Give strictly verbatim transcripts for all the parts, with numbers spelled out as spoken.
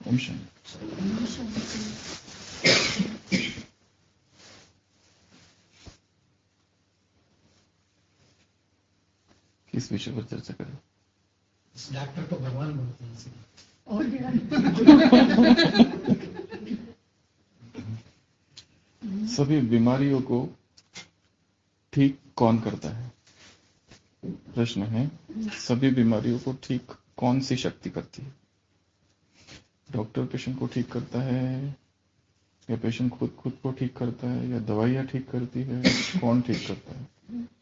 ओम शांति। किस विषय पर चर्चा करें? डॉक्टर को भगवान बोलते हैं इसलिए। और सभी बीमारियों को ठीक कौन करता है? प्रश्न है, सभी बीमारियों को ठीक कौन सी शक्ति करती है? डॉक्टर पेशेंट को ठीक करता है या पेशेंट खुद खुद को ठीक करता है या दवाइयाँ ठीक करती है? कौन ठीक करता है?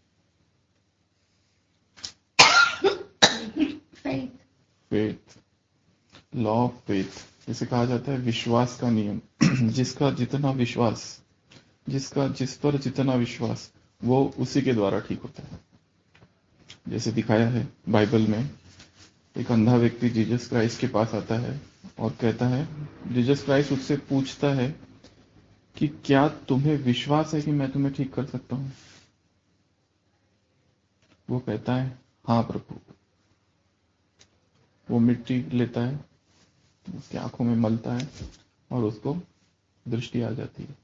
faith. Faith, law of faith, जिसे कहा जाता है विश्वास का नियम। जिसका जितना विश्वास, जिसका जिस पर जितना विश्वास, वो उसी के द्वारा ठीक होता है। जैसे दिखाया है बाइबल में, एक अंधा व्यक्ति जीसस क्राइस्ट के पास आता है और कहता है, जीसस क्राइस्ट उससे पूछता है कि क्या तुम्हें विश्वास है कि मैं तुम्हें ठीक कर सकता हूं? वो कहता है, हाँ प्रभु। वो मिट्टी लेता है, उसकी आंखों में मलता है और उसको दृष्टि आ जाती है।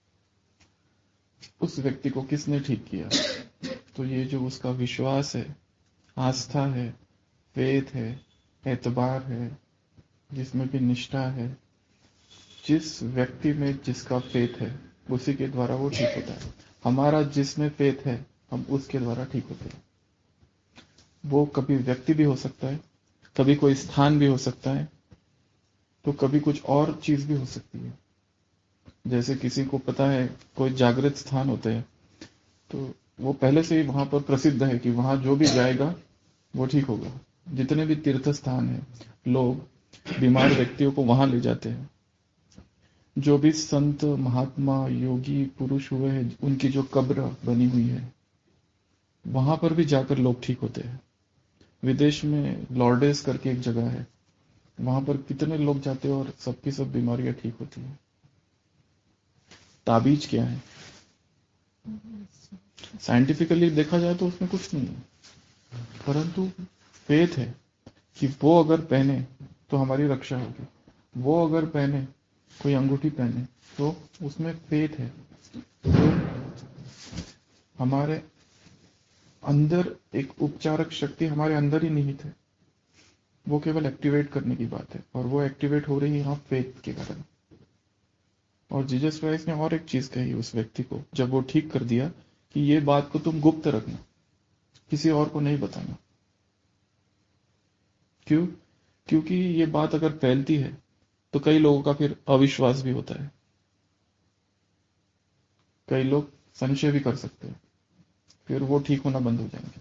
उस व्यक्ति को किसने ठीक किया? तो ये जो उसका विश्वास है, आस्था है, फेथ है, एतबार है, जिसमें भी निष्ठा है, जिस व्यक्ति में जिसका फेथ है उसी के द्वारा वो ठीक होता है। हमारा जिसमें फेथ है हम उसके द्वारा ठीक होते हैं। वो कभी व्यक्ति भी हो सकता है, कभी कोई स्थान भी हो सकता है, तो कभी कुछ और चीज भी हो सकती है। जैसे किसी को पता है कोई जागृत स्थान होते हैं, तो वो पहले से ही वहां पर प्रसिद्ध है कि वहां जो भी जाएगा वो ठीक होगा। जितने भी तीर्थ स्थान है, लोग बीमार व्यक्तियों को वहां ले जाते हैं। जो भी संत, महात्मा, योगी पुरुष हुए हैं, उनकी जो कब्र बनी हुई है, वहां पर भी जाकर लोग ठीक होते हैं। विदेश में लॉर्डेस करके एक जगह है, वहां पर कितने लोग जाते हैं और सबकी सब बीमारियां ठीक होती हैं। ताबीज क्या है? साइंटिफिकली देखा जाए तो उसमें कुछ नहीं है, परंतु फेथ है कि वो अगर पहने तो हमारी रक्षा होगी। वो अगर पहने, कोई अंगूठी पहने, तो उसमें फेथ है। तो हमारे अंदर एक उपचारक शक्ति हमारे अंदर ही निहित है, वो केवल एक्टिवेट करने की बात है, और वो एक्टिवेट हो रही है यहाँ फेथ के कारण। और जीसस क्राइस्ट ने और एक चीज कही उस व्यक्ति को जब वो ठीक कर दिया, कि ये बात को तुम गुप्त रखना, किसी और को नहीं बताना। क्यों? क्योंकि ये बात अगर फैलती है तो कई लोगों का फिर अविश्वास भी होता है, कई लोग संशय भी कर सकते हैं, फिर वो ठीक होना बंद हो जाएंगे।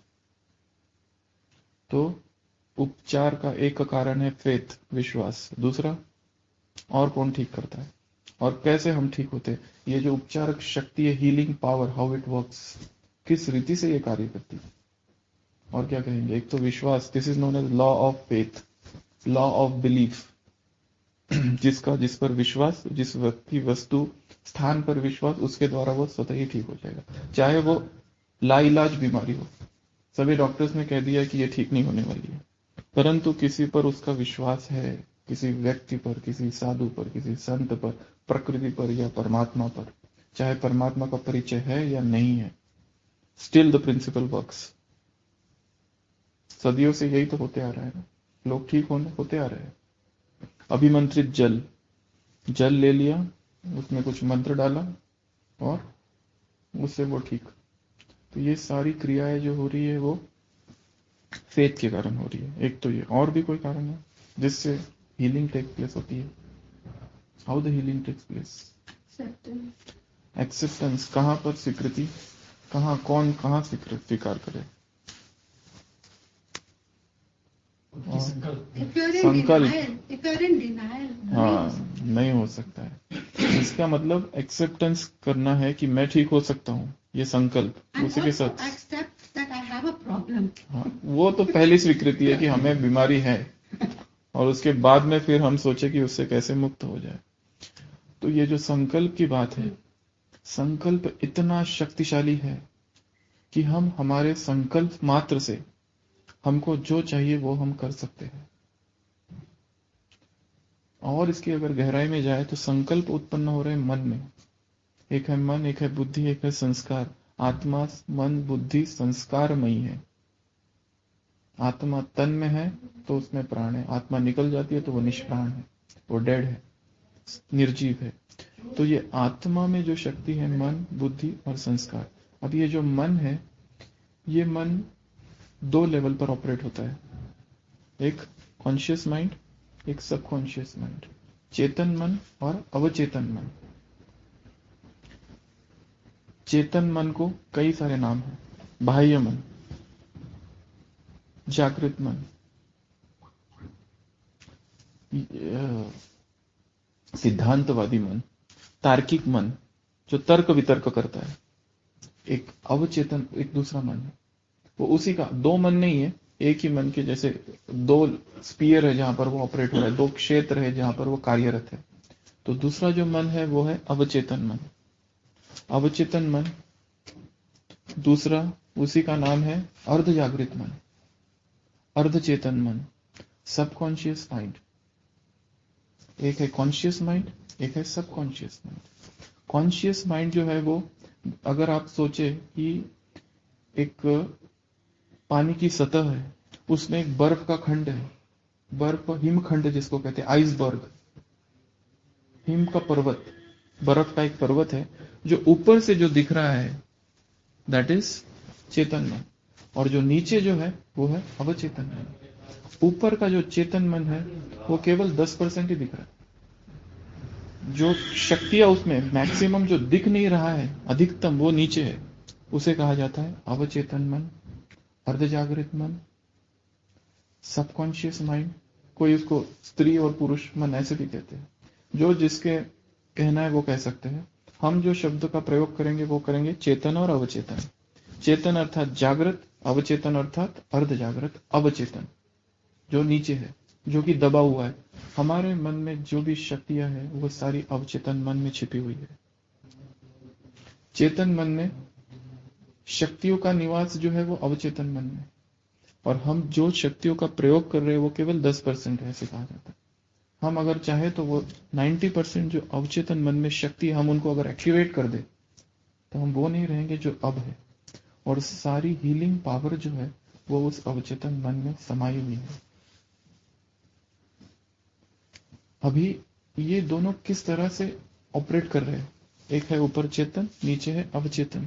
तो उपचार का एक कारण है फेथ, विश्वास। दूसरा, और कौन ठीक करता है और कैसे हम ठीक होते हैं? ये जो उपचारक शक्ति है, healing power, how it works, किस रीति से ये कार्य करती है? और क्या कहेंगे? एक तो विश्वास, this is known as law of faith, law of belief. जिसका जिस पर विश्वास, जिस व्यक्ति, वस्तु, स्थान पर विश्वास, उसके द्वारा वो स्वतः ही ठीक हो जाएगा, चाहे वो लाइलाज बीमारी हो। सभी डॉक्टर्स ने कह दिया कि ये ठीक नहीं होने वाली है, परंतु किसी पर उसका विश्वास है, किसी व्यक्ति पर, किसी साधु पर, किसी संत पर, प्रकृति पर या परमात्मा पर, चाहे परमात्मा का परिचय है या नहीं है, स्टिल द प्रिंसिपल वर्क्स। सदियों से यही तो होते आ रहा है ना, लोग ठीक होने होते आ रहे हैं। अभिमंत्रित जल, जल ले लिया, उसमें कुछ मंत्र डाला और उससे वो ठीक। तो ये सारी क्रियाएं जो हो रही है वो फेथ के कारण हो रही है। एक तो ये, और भी कोई कारण है जिससे हीलिंग टेक प्लेस होती है? How the healing takes place? Acceptance. कहां पर स्वीकृति? कहां, कौन कहां स्वीकार करे? संकल्प। हाँ, नहीं हो सकता है। इसका मतलब एक्सेप्टेंस करना है कि मैं ठीक हो सकता हूँ, ये संकल्प, उसी के साथ। हाँ, वो तो पहली स्वीकृति है कि हमें बीमारी है, और उसके बाद में फिर हम सोचे कि उससे कैसे मुक्त हो जाए। तो ये जो संकल्प की बात है, संकल्प इतना शक्तिशाली है कि हम हमारे संकल्प मात्र से हमको जो चाहिए वो हम कर सकते हैं। और इसकी अगर गहराई में जाए तो संकल्प उत्पन्न हो रहे हैं मन में। एक है मन, एक है बुद्धि, एक है संस्कार। आत्मा मन बुद्धि संस्कारमयी है। आत्मा तन में है तो उसमें प्राण है, आत्मा निकल जाती है तो वो निष्प्राण है, वो डेड है, निर्जीव है। तो ये आत्मा में जो शक्ति है मन बुद्धि और संस्कार। अब ये जो मन है, ये मन दो लेवल पर ऑपरेट होता है, एक कॉन्शियस माइंड, एक सबकॉन्शियस माइंड। चेतन मन और अवचेतन मन। चेतन मन को कई सारे नाम हैं। बाह्य मन, जागृत मन, सिद्धांतवादी मन, तार्किक मन जो तर्क वितर्क करता है। एक अवचेतन, एक दूसरा मन है, वो उसी का, दो मन नहीं है, एक ही मन के जैसे दो स्पीयर है जहां पर वो ऑपरेट हो रहा है, दो क्षेत्र है जहां पर वो कार्यरत है। तो दूसरा जो मन है वो है अवचेतन मन। अवचेतन मन दूसरा, उसी का नाम है अर्ध जागृत मन, अर्धचेतन मन, सबकॉन्शियस माइंड। एक है कॉन्शियस माइंड, एक है सबकॉन्शियस माइंड। कॉन्शियस माइंड जो है वो, अगर आप सोचे कि एक पानी की सतह है, उसमें एक बर्फ का खंड है, बर्फ हिमखंड जिसको कहते हैं, आइसबर्ग, हिम का पर्वत, बर्फ का एक पर्वत है जो ऊपर से जो दिख रहा है, दैट इज चेतन मन। और जो नीचे जो है वो है अवचेतन मन। ऊपर का जो चेतन मन है वो केवल दस परसेंट ही दिख रहा है। जो शक्तियां उसमें मैक्सिमम जो दिख नहीं रहा है, अधिकतम, वो नीचे है, उसे कहा जाता है अवचेतन मन, अर्धजागृत मन, सबकॉन्शियस माइंड। कोई उसको स्त्री और पुरुष मन ऐसे भी कहते हैं। जो जिसके कहना है वो कह सकते हैं। हम जो शब्द का प्रयोग करेंगे वो करेंगे चेतन और अवचेतन। चेतन अर्थात जागृत, अवचेतन अर्थात अर्ध जागृत, अवचेतन जो नीचे है, जो कि दबा हुआ है। हमारे मन में जो भी शक्तियां हैं वो सारी अवचेतन मन में छिपी हुई है। चेतन मन में शक्तियों का निवास जो है वो अवचेतन मन में, और हम जो शक्तियों का प्रयोग कर रहे हैं वो केवल दस परसेंट है, ऐसे कहा जाता है। हम अगर चाहे तो वो नब्बे परसेंट जो अवचेतन मन में शक्ति, हम उनको अगर एक्टिवेट कर दे तो हम वो नहीं रहेंगे जो अब है। और सारी हीलिंग पावर जो है वो उस अवचेतन मन में समाई हुई है। अभी ये दोनों किस तरह से ऑपरेट कर रहे हैं? एक है ऊपर चेतन, नीचे है अवचेतन।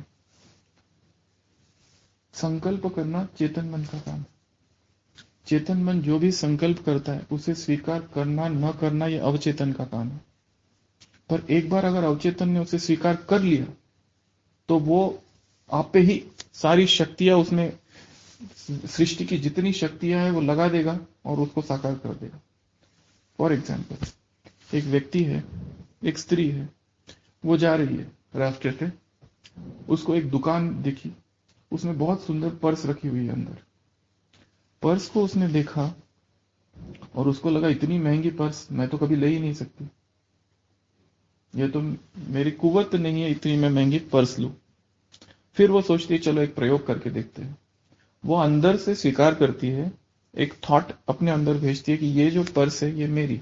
संकल्प करना चेतन मन का काम। चेतन मन जो भी संकल्प करता है उसे स्वीकार करना न करना ये अवचेतन का काम है। पर एक बार अगर अवचेतन ने उसे स्वीकार कर लिया तो वो आप पे ही सारी शक्तियां, उसमें सृष्टि की जितनी शक्तियां हैं वो लगा देगा और उसको साकार कर देगा। फॉर एग्जाम्पल, एक व्यक्ति है, एक स्त्री है, वो जा रही है रास्ते से, उसको एक दुकान दिखी, उसमें बहुत सुंदर पर्स रखी हुई है। अंदर पर्स को उसने देखा और उसको लगा इतनी महंगी पर्स मैं तो कभी ले ही नहीं सकती, ये तो मेरी कुवत नहीं है इतनी मैं महंगी पर्स लूं। फिर वो सोचती है चलो एक प्रयोग करके देखते हैं। वो अंदर से स्वीकार करती है, एक थॉट अपने अंदर भेजती है कि ये जो पर्स है ये मेरी,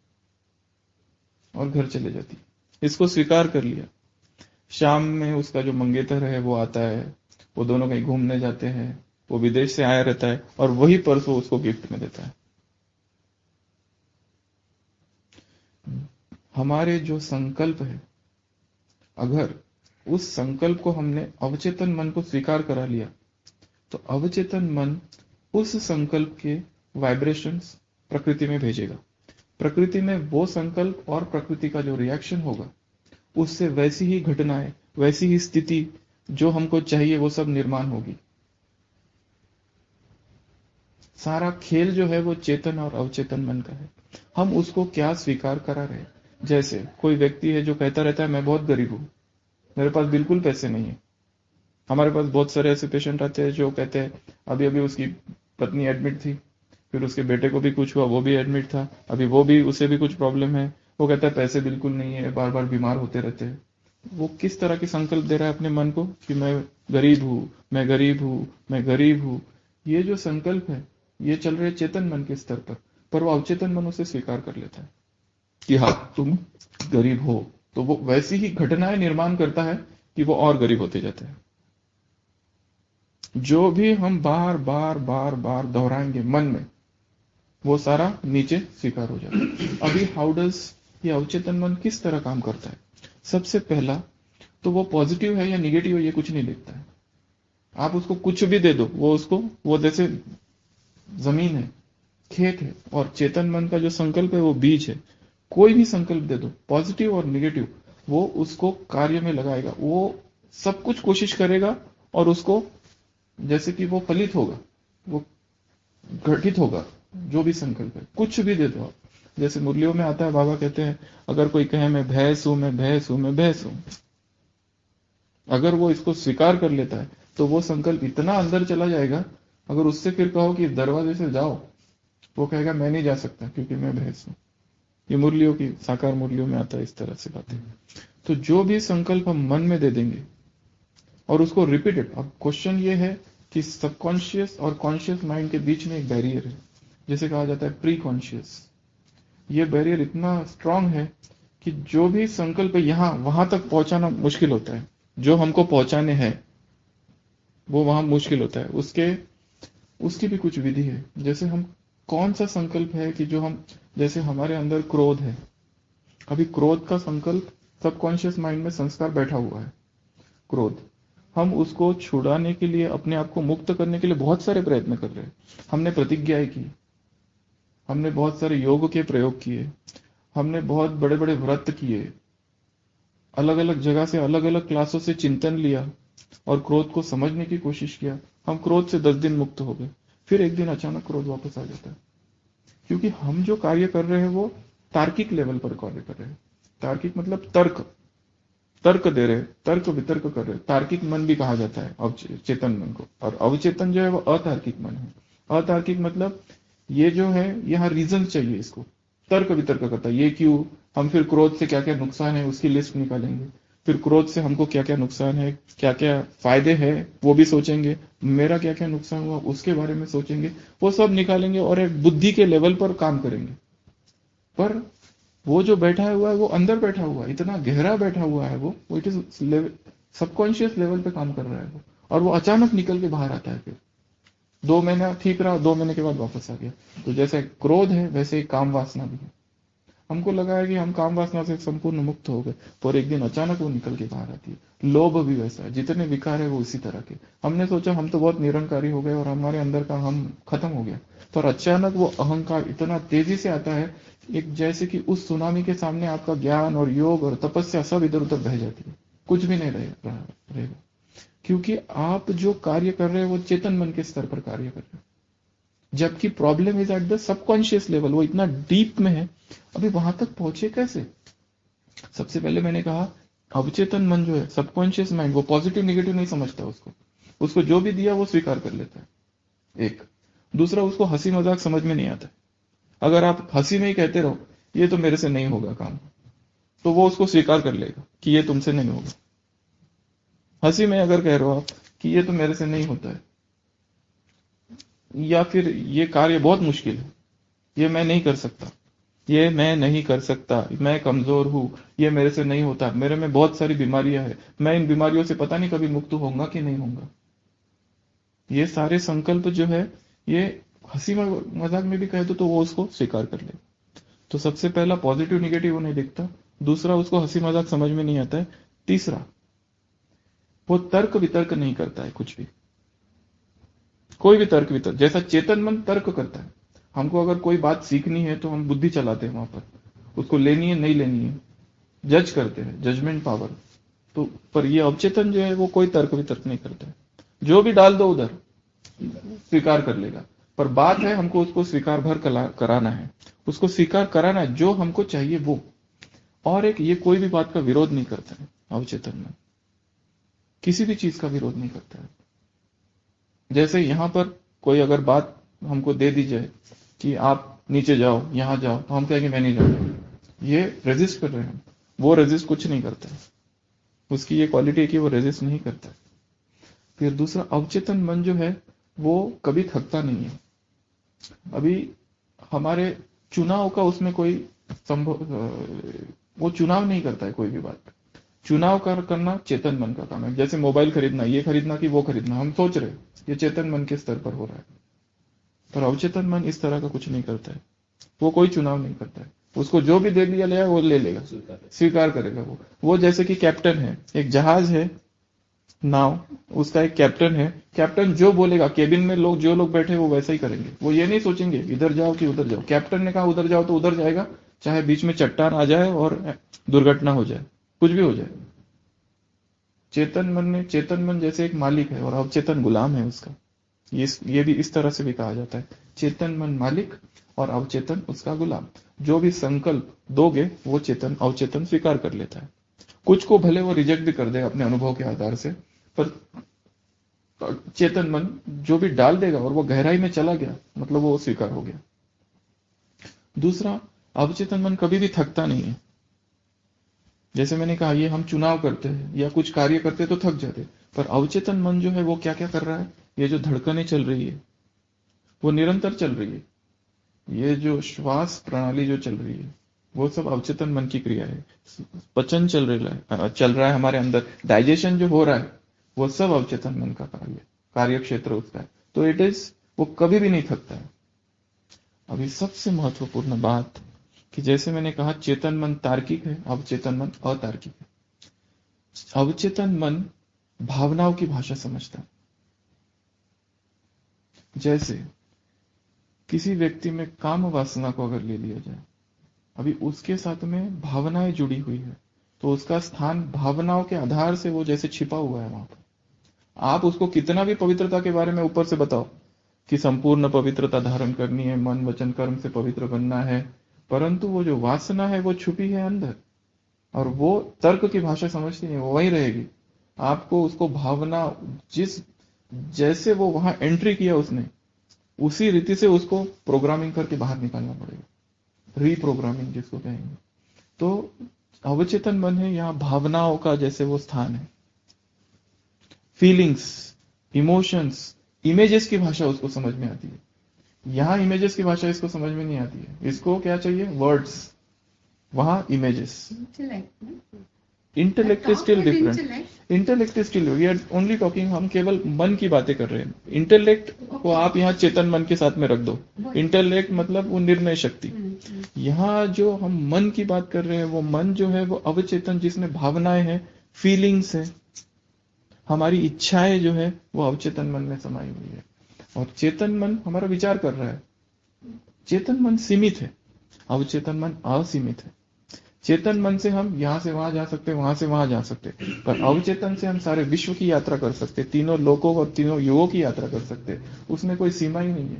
और घर चले जाती है। इसको स्वीकार कर लिया। शाम में उसका जो मंगेतर है वो आता है, वो दोनों कहीं घूमने जाते हैं, वो विदेश से आया रहता है और वही पर्स वो उसको गिफ्ट में देता है। हमारे जो संकल्प है, अगर उस संकल्प को हमने अवचेतन मन को स्वीकार करा लिया तो अवचेतन मन उस संकल्प के वाइब्रेशंस प्रकृति में भेजेगा। प्रकृति में वो संकल्प और प्रकृति का जो रिएक्शन होगा उससे वैसी ही घटनाएं, वैसी ही स्थिति जो हमको चाहिए वो सब निर्माण होगी। सारा खेल जो है वो चेतन और अवचेतन मन का है। हम उसको क्या स्वीकार करा रहे। जैसे कोई व्यक्ति है जो कहता रहता है मैं बहुत गरीब हूं, मेरे पास बिल्कुल पैसे नहीं है। हमारे पास बहुत सारे ऐसे पेशेंट आते हैं जो कहते हैं अभी अभी उसकी पत्नी एडमिट थी, फिर उसके बेटे को भी कुछ हुआ, वो भी एडमिट था, अभी वो भी, उसे भी कुछ प्रॉब्लम है। वो कहता है पैसे बिल्कुल नहीं है, बार बार बीमार होते रहते हैं। वो किस तरह की संकल्प दे रहा है अपने मन को कि मैं गरीब हूं, मैं गरीब हूं, मैं गरीब हूं। ये जो संकल्प है ये चल रहे चेतन मन के स्तर पर, पर वो अवचेतन मन उसे स्वीकार कर लेता है। कि हाँ तुम गरीब हो, तो वो वैसी ही घटनाएं निर्माण करता है कि वो और गरीब होते जाते हैं। जो भी हम बार बार बार बार दोहराएंगे मन में, वो सारा नीचे स्वीकार हो जाता है। अभी हाउ डज ये अवचेतन मन किस तरह काम करता है? सबसे पहला तो वो पॉजिटिव है या निगेटिव है ये कुछ नहीं देखता है। आप उसको कुछ भी दे दो, वो उसको, वो जैसे जमीन है, खेत है, और चेतन मन का जो संकल्प है वो बीज है। कोई भी संकल्प दे दो, पॉजिटिव और निगेटिव, वो उसको कार्य में लगाएगा। वो सब कुछ कोशिश करेगा और उसको, जैसे कि वो फलित होगा, वो घटित होगा। जो भी संकल्प है, कुछ भी दे दो आप। जैसे मुरलियों में आता है, बाबा कहते हैं अगर कोई कहे मैं भैंस हूं, मैं भैंस हूं, मैं भैंस हूं, अगर वो इसको स्वीकार कर लेता है तो वो संकल्प इतना अंदर चला जाएगा। अगर उससे फिर कहो कि दरवाजे से जाओ, वो कहेगा मैं नहीं जा सकता क्योंकि मैं भैंस हूं। ये मुरलियों की, साकार मुरलियों में आता है इस तरह से बातें। तो जो भी संकल्प हम मन में दे देंगे और उसको रिपीटेड, अब क्वेश्चन ये है कि सबकॉन्शियस और कॉन्शियस माइंड के बीच में एक बैरियर है, जैसे कहा जाता है प्री कॉन्शियस। ये बैरियर इतना स्ट्रांग है कि जो भी संकल्प यहां वहां तक पहुंचाना मुश्किल होता है। जो हमको पहुंचाने हैं वो वहां मुश्किल होता है। उसके उसकी भी कुछ विधि है। जैसे हम, कौन सा संकल्प है कि जो हम, जैसे हमारे अंदर क्रोध है, अभी क्रोध का संकल्प सबकॉन्शियस माइंड में संस्कार बैठा हुआ है। क्रोध, हम उसको छुड़ाने के लिए, अपने आप को मुक्त करने के लिए बहुत सारे प्रयत्न कर रहे हैं। हमने प्रतिज्ञाएं की, हमने बहुत सारे योग के प्रयोग किए, हमने बहुत बड़े बड़े व्रत किए, अलग अलग जगह से, अलग अलग क्लासों से चिंतन लिया और क्रोध को समझने की कोशिश किया। हम क्रोध से दस दिन मुक्त हो गए, फिर एक दिन अचानक क्रोध वापस आ जाता है। क्योंकि हम जो कार्य कर रहे हैं वो तार्किक लेवल पर कार्य कर रहे हैं। तार्किक मतलब तर्क, तर्क दे रहे, तर्क वितर्क कर रहे। तार्किक मन भी कहा जाता है अवचेतन मन को, और अवचेतन जो है वो अतार्किक मन है। अतार्किक मतलब ये जो है, यहाँ रीजन चाहिए, इसको तर्क वितर्क करता है। ये क्यों, हम फिर क्रोध से क्या क्या नुकसान है उसकी लिस्ट निकालेंगे, फिर क्रोध से हमको क्या क्या नुकसान है, क्या क्या फायदे हैं वो भी सोचेंगे, मेरा क्या क्या नुकसान हुआ उसके बारे में सोचेंगे, वो सब निकालेंगे और एक बुद्धि के लेवल पर काम करेंगे। पर वो जो बैठा हुआ है वो अंदर बैठा हुआ है, इतना गहरा बैठा हुआ है, वो वो इट इज सबकॉन्शियस लेवल पे काम कर रहा है वो, और वो अचानक निकल के बाहर आता है। फिर दो महीना ठीक रहा, दो महीने के बाद वापस आ गया। तो जैसे क्रोध है वैसे ही काम वासना भी है। हमको लगा है कि हम काम वासना से संपूर्ण मुक्त हो गए, पर एक दिन अचानक वो निकल के बाहर आती है। लोभ भी वैसा है, जितने विकार है वो उसी तरह के। हमने सोचा हम तो बहुत निरंकारी हो गए और हमारे अंदर का हम खत्म हो गया, पर अचानक वो अहंकार इतना तेजी से आता है, एक जैसे कि उस सुनामी के सामने आपका ज्ञान और योग और तपस्या सब इधर उधर बह जाती है, कुछ भी नहीं रहे- रहा- रहेगा। क्योंकि आप जो कार्य कर रहे हैं वो चेतन मन के स्तर पर कार्य कर रहे हैं, जबकि problem is at the subconscious level, वो इतना डीप में है। अभी वहां तक पहुंचे कैसे? सबसे पहले मैंने कहा, अवचेतन मन जो है, सबकॉन्शियस माइंड, वो पॉजिटिव निगेटिव नहीं समझता उसको। उसको जो भी दिया वो स्वीकार कर लेता है, एक। दूसरा, उसको हंसी मजाक समझ में नहीं आता। अगर आप हंसी में ही कहते रहो ये तो मेरे से नहीं होगा काम, तो वो उसको स्वीकार कर लेगा कि ये तुमसे नहीं होगा। हंसी में अगर कह रहे हो आप कि ये तो मेरे से नहीं होता है, या फिर ये कार्य बहुत मुश्किल है, ये मैं नहीं कर सकता, ये मैं नहीं कर सकता, मैं कमजोर हूं, ये मेरे से नहीं होता, मेरे में बहुत सारी बीमारियां हैं, मैं इन बीमारियों से पता नहीं कभी मुक्त होऊंगा कि नहीं होऊंगा, ये सारे संकल्प जो है, ये हंसी मजाक में भी कह दो तो वो उसको स्वीकार कर ले। तो सबसे पहला, पॉजिटिव निगेटिव वो नहीं देखता। दूसरा, उसको हंसी मजाक समझ में नहीं आता है। तीसरा, वो तर्क वितर्क नहीं करता है कुछ भी, कोई भी तर्क वितर्क। जैसा चेतन मन तर्क करता है, हमको अगर कोई बात सीखनी है तो हम बुद्धि चलाते हैं वहां पर, उसको लेनी है नहीं लेनी है, जज करते हैं, जजमेंट पावर। तो पर ये अवचेतन जो है वो कोई तर्क वितर्क नहीं करता है, जो भी डाल दो उधर स्वीकार कर लेगा। पर बात है हमको उसको स्वीकार भर कराना है, उसको स्वीकार कराना है जो हमको चाहिए वो। और एक, ये कोई भी बात का विरोध नहीं करता है अवचेतन में, किसी भी चीज का विरोध नहीं करता है। जैसे यहां पर कोई अगर बात हमको दे दी जाए कि आप नीचे जाओ, यहां जाओ, तो हम कहेंगे मैं नहीं जाऊंगा, ये रेजिस्ट कर रहे हैं हम। वो रेजिस्ट कुछ नहीं करता है, उसकी ये क्वालिटी है कि वो रेजिस्ट नहीं करता है। फिर दूसरा, अवचेतन मन जो है वो कभी थकता नहीं है। अभी हमारे चुनाव का उसमें कोई संभव, वो चुनाव नहीं करता है कोई भी बात। चुनाव कर करना चेतन मन का काम है। जैसे मोबाइल खरीदना, ये खरीदना कि वो खरीदना, हम सोच रहे ये चेतन मन के स्तर पर हो रहा है, पर अवचेतन मन इस तरह का कुछ नहीं करता है। वो कोई चुनाव नहीं करता है, उसको जो भी दे दिया लिया वो ले लेगा, स्वीकार करेगा। वो वो जैसे कि कैप्टन है, एक जहाज है, नाव, उसका एक कैप्टन है। कैप्टन जो बोलेगा, केबिन में लोग जो लोग बैठे वो वैसा ही करेंगे। वो ये नहीं सोचेंगे इधर जाओ कि उधर जाओ। कैप्टन ने कहा उधर जाओ तो उधर जाएगा, चाहे बीच में चट्टान आ जाए और दुर्घटना हो जाए, कुछ भी हो जाए। चेतन मन में, चेतन मन जैसे एक मालिक है और अवचेतन गुलाम है उसका। ये ये भी इस तरह से भी कहा जाता है, चेतन मन मालिक और अवचेतन उसका गुलाम। जो भी संकल्प दोगे वो चेतन अवचेतन स्वीकार कर लेता है। कुछ को भले वो रिजेक्ट भी कर दे अपने अनुभव के आधार से, पर चेतन मन जो भी डाल देगा और वो गहराई में चला गया, मतलब वो स्वीकार हो गया। दूसरा, अवचेतन मन कभी भी थकता नहीं है। जैसे मैंने कहा, ये हम चुनाव करते हैं या कुछ कार्य करते हैं तो थक जाते, पर अवचेतन मन जो है वो क्या क्या कर रहा है, ये जो धड़कनें चल रही है वो निरंतर चल रही है। ये जो श्वास प्रणाली जो चल रही है वो सब अवचेतन मन की क्रिया है। पचन चल रहा है चल रहा है हमारे अंदर, डाइजेशन जो हो रहा है वो सब अवचेतन मन का कार्य, कार्य क्षेत्र उसका है। तो इट इज, वो कभी भी नहीं थकता है। अभी सबसे महत्वपूर्ण बात कि जैसे मैंने कहा चेतन मन तार्किक है, अवचेतन मन अतार्किक है। अवचेतन मन भावनाओं की भाषा समझता है। जैसे किसी व्यक्ति में काम वासना को अगर ले लिया जाए, अभी उसके साथ में भावनाएं जुड़ी हुई है, तो उसका स्थान भावनाओं के आधार से वो जैसे छिपा हुआ है वहां पर। आप उसको कितना भी पवित्रता के बारे में ऊपर से बताओ कि संपूर्ण पवित्रता धारण करनी है, मन वचन कर्म से पवित्र बनना है, परंतु वो जो वासना है वो छुपी है अंदर, और वो तर्क की भाषा समझती नहीं, वो वही रहेगी। आपको उसको भावना, जिस जैसे वो वहां एंट्री किया उसने, उसी रीति से उसको प्रोग्रामिंग करके बाहर निकालना पड़ेगा, रीप्रोग्रामिंग जिसको कहेंगे। तो अवचेतन मन है यहाँ भावनाओं का जैसे वो स्थान है। फीलिंग्स, इमोशंस, इमेजेस की भाषा उसको समझ में आती है। यहां इमेजेस की भाषा इसको समझ में नहीं आती है। इसको क्या चाहिए, वर्ड्स, वहां images. Intellect is still different, intellect is still, we are only talking, हम केवल मन की बातें कर रहे हैं। इंटेलेक्ट को आप यहाँ चेतन मन के साथ में रख दो। इंटेलेक्ट मतलब वो निर्णय शक्ति। यहाँ जो हम मन की बात कर रहे हैं, वो मन जो है वो अवचेतन, जिसमें भावनाएं हैं, फीलिंग्स है, हमारी इच्छाएं जो है वो अवचेतन मन में समाई हुई है। और चेतन मन हमारा विचार कर रहा है। चेतन मन सीमित है, अवचेतन मन असीमित है। चेतन मन से हम यहां से वहां जा सकते, वहां से वहां जा सकते, पर अवचेतन से हम सारे विश्व की यात्रा कर सकते, तीनों लोकों और तीनों युगों की यात्रा कर सकते। उसमें कोई सीमा ही नहीं है,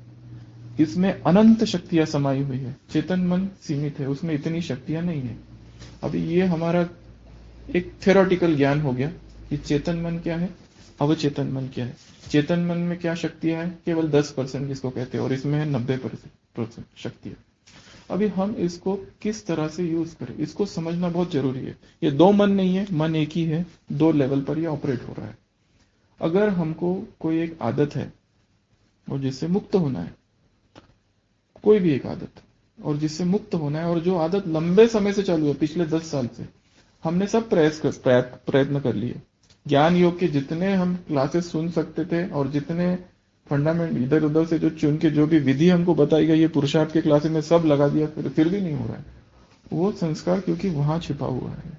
इसमें अनंत शक्तियां समाई हुई है। चेतन मन सीमित है, उसमें इतनी शक्तियां नहीं है। अभी ये हमारा एक थ्योरेटिकल ज्ञान हो गया कि चेतन मन क्या है, अवचेतन मन क्या है। चेतन मन में क्या शक्तियां हैं, केवल दस परसेंट जिसको कहते हैं, और इसमें है नब्बे परसेंट शक्तियां। अभी हम इसको किस तरह से यूज करें, इसको समझना बहुत जरूरी है। ये दो मन नहीं है, मन एक ही है, दो लेवल पर ये ऑपरेट हो रहा है। अगर हमको कोई एक आदत है और जिससे मुक्त होना है, कोई भी एक आदत और जिससे मुक्त होना है, और जो आदत लंबे समय से चालू है, पिछले दस साल से हमने सब प्रयास कर प्रयत्न कर लिए, ज्ञान योग के जितने हम क्लासेस सुन सकते थे और जितने फंडामेंट इधर उधर से जो चुन के जो भी विधि हमको बताई गई है पुरुषार्थ के क्लासेस में, सब लगा दिया, फिर फिर भी नहीं हो रहा है वो संस्कार, क्योंकि वहां छिपा हुआ है।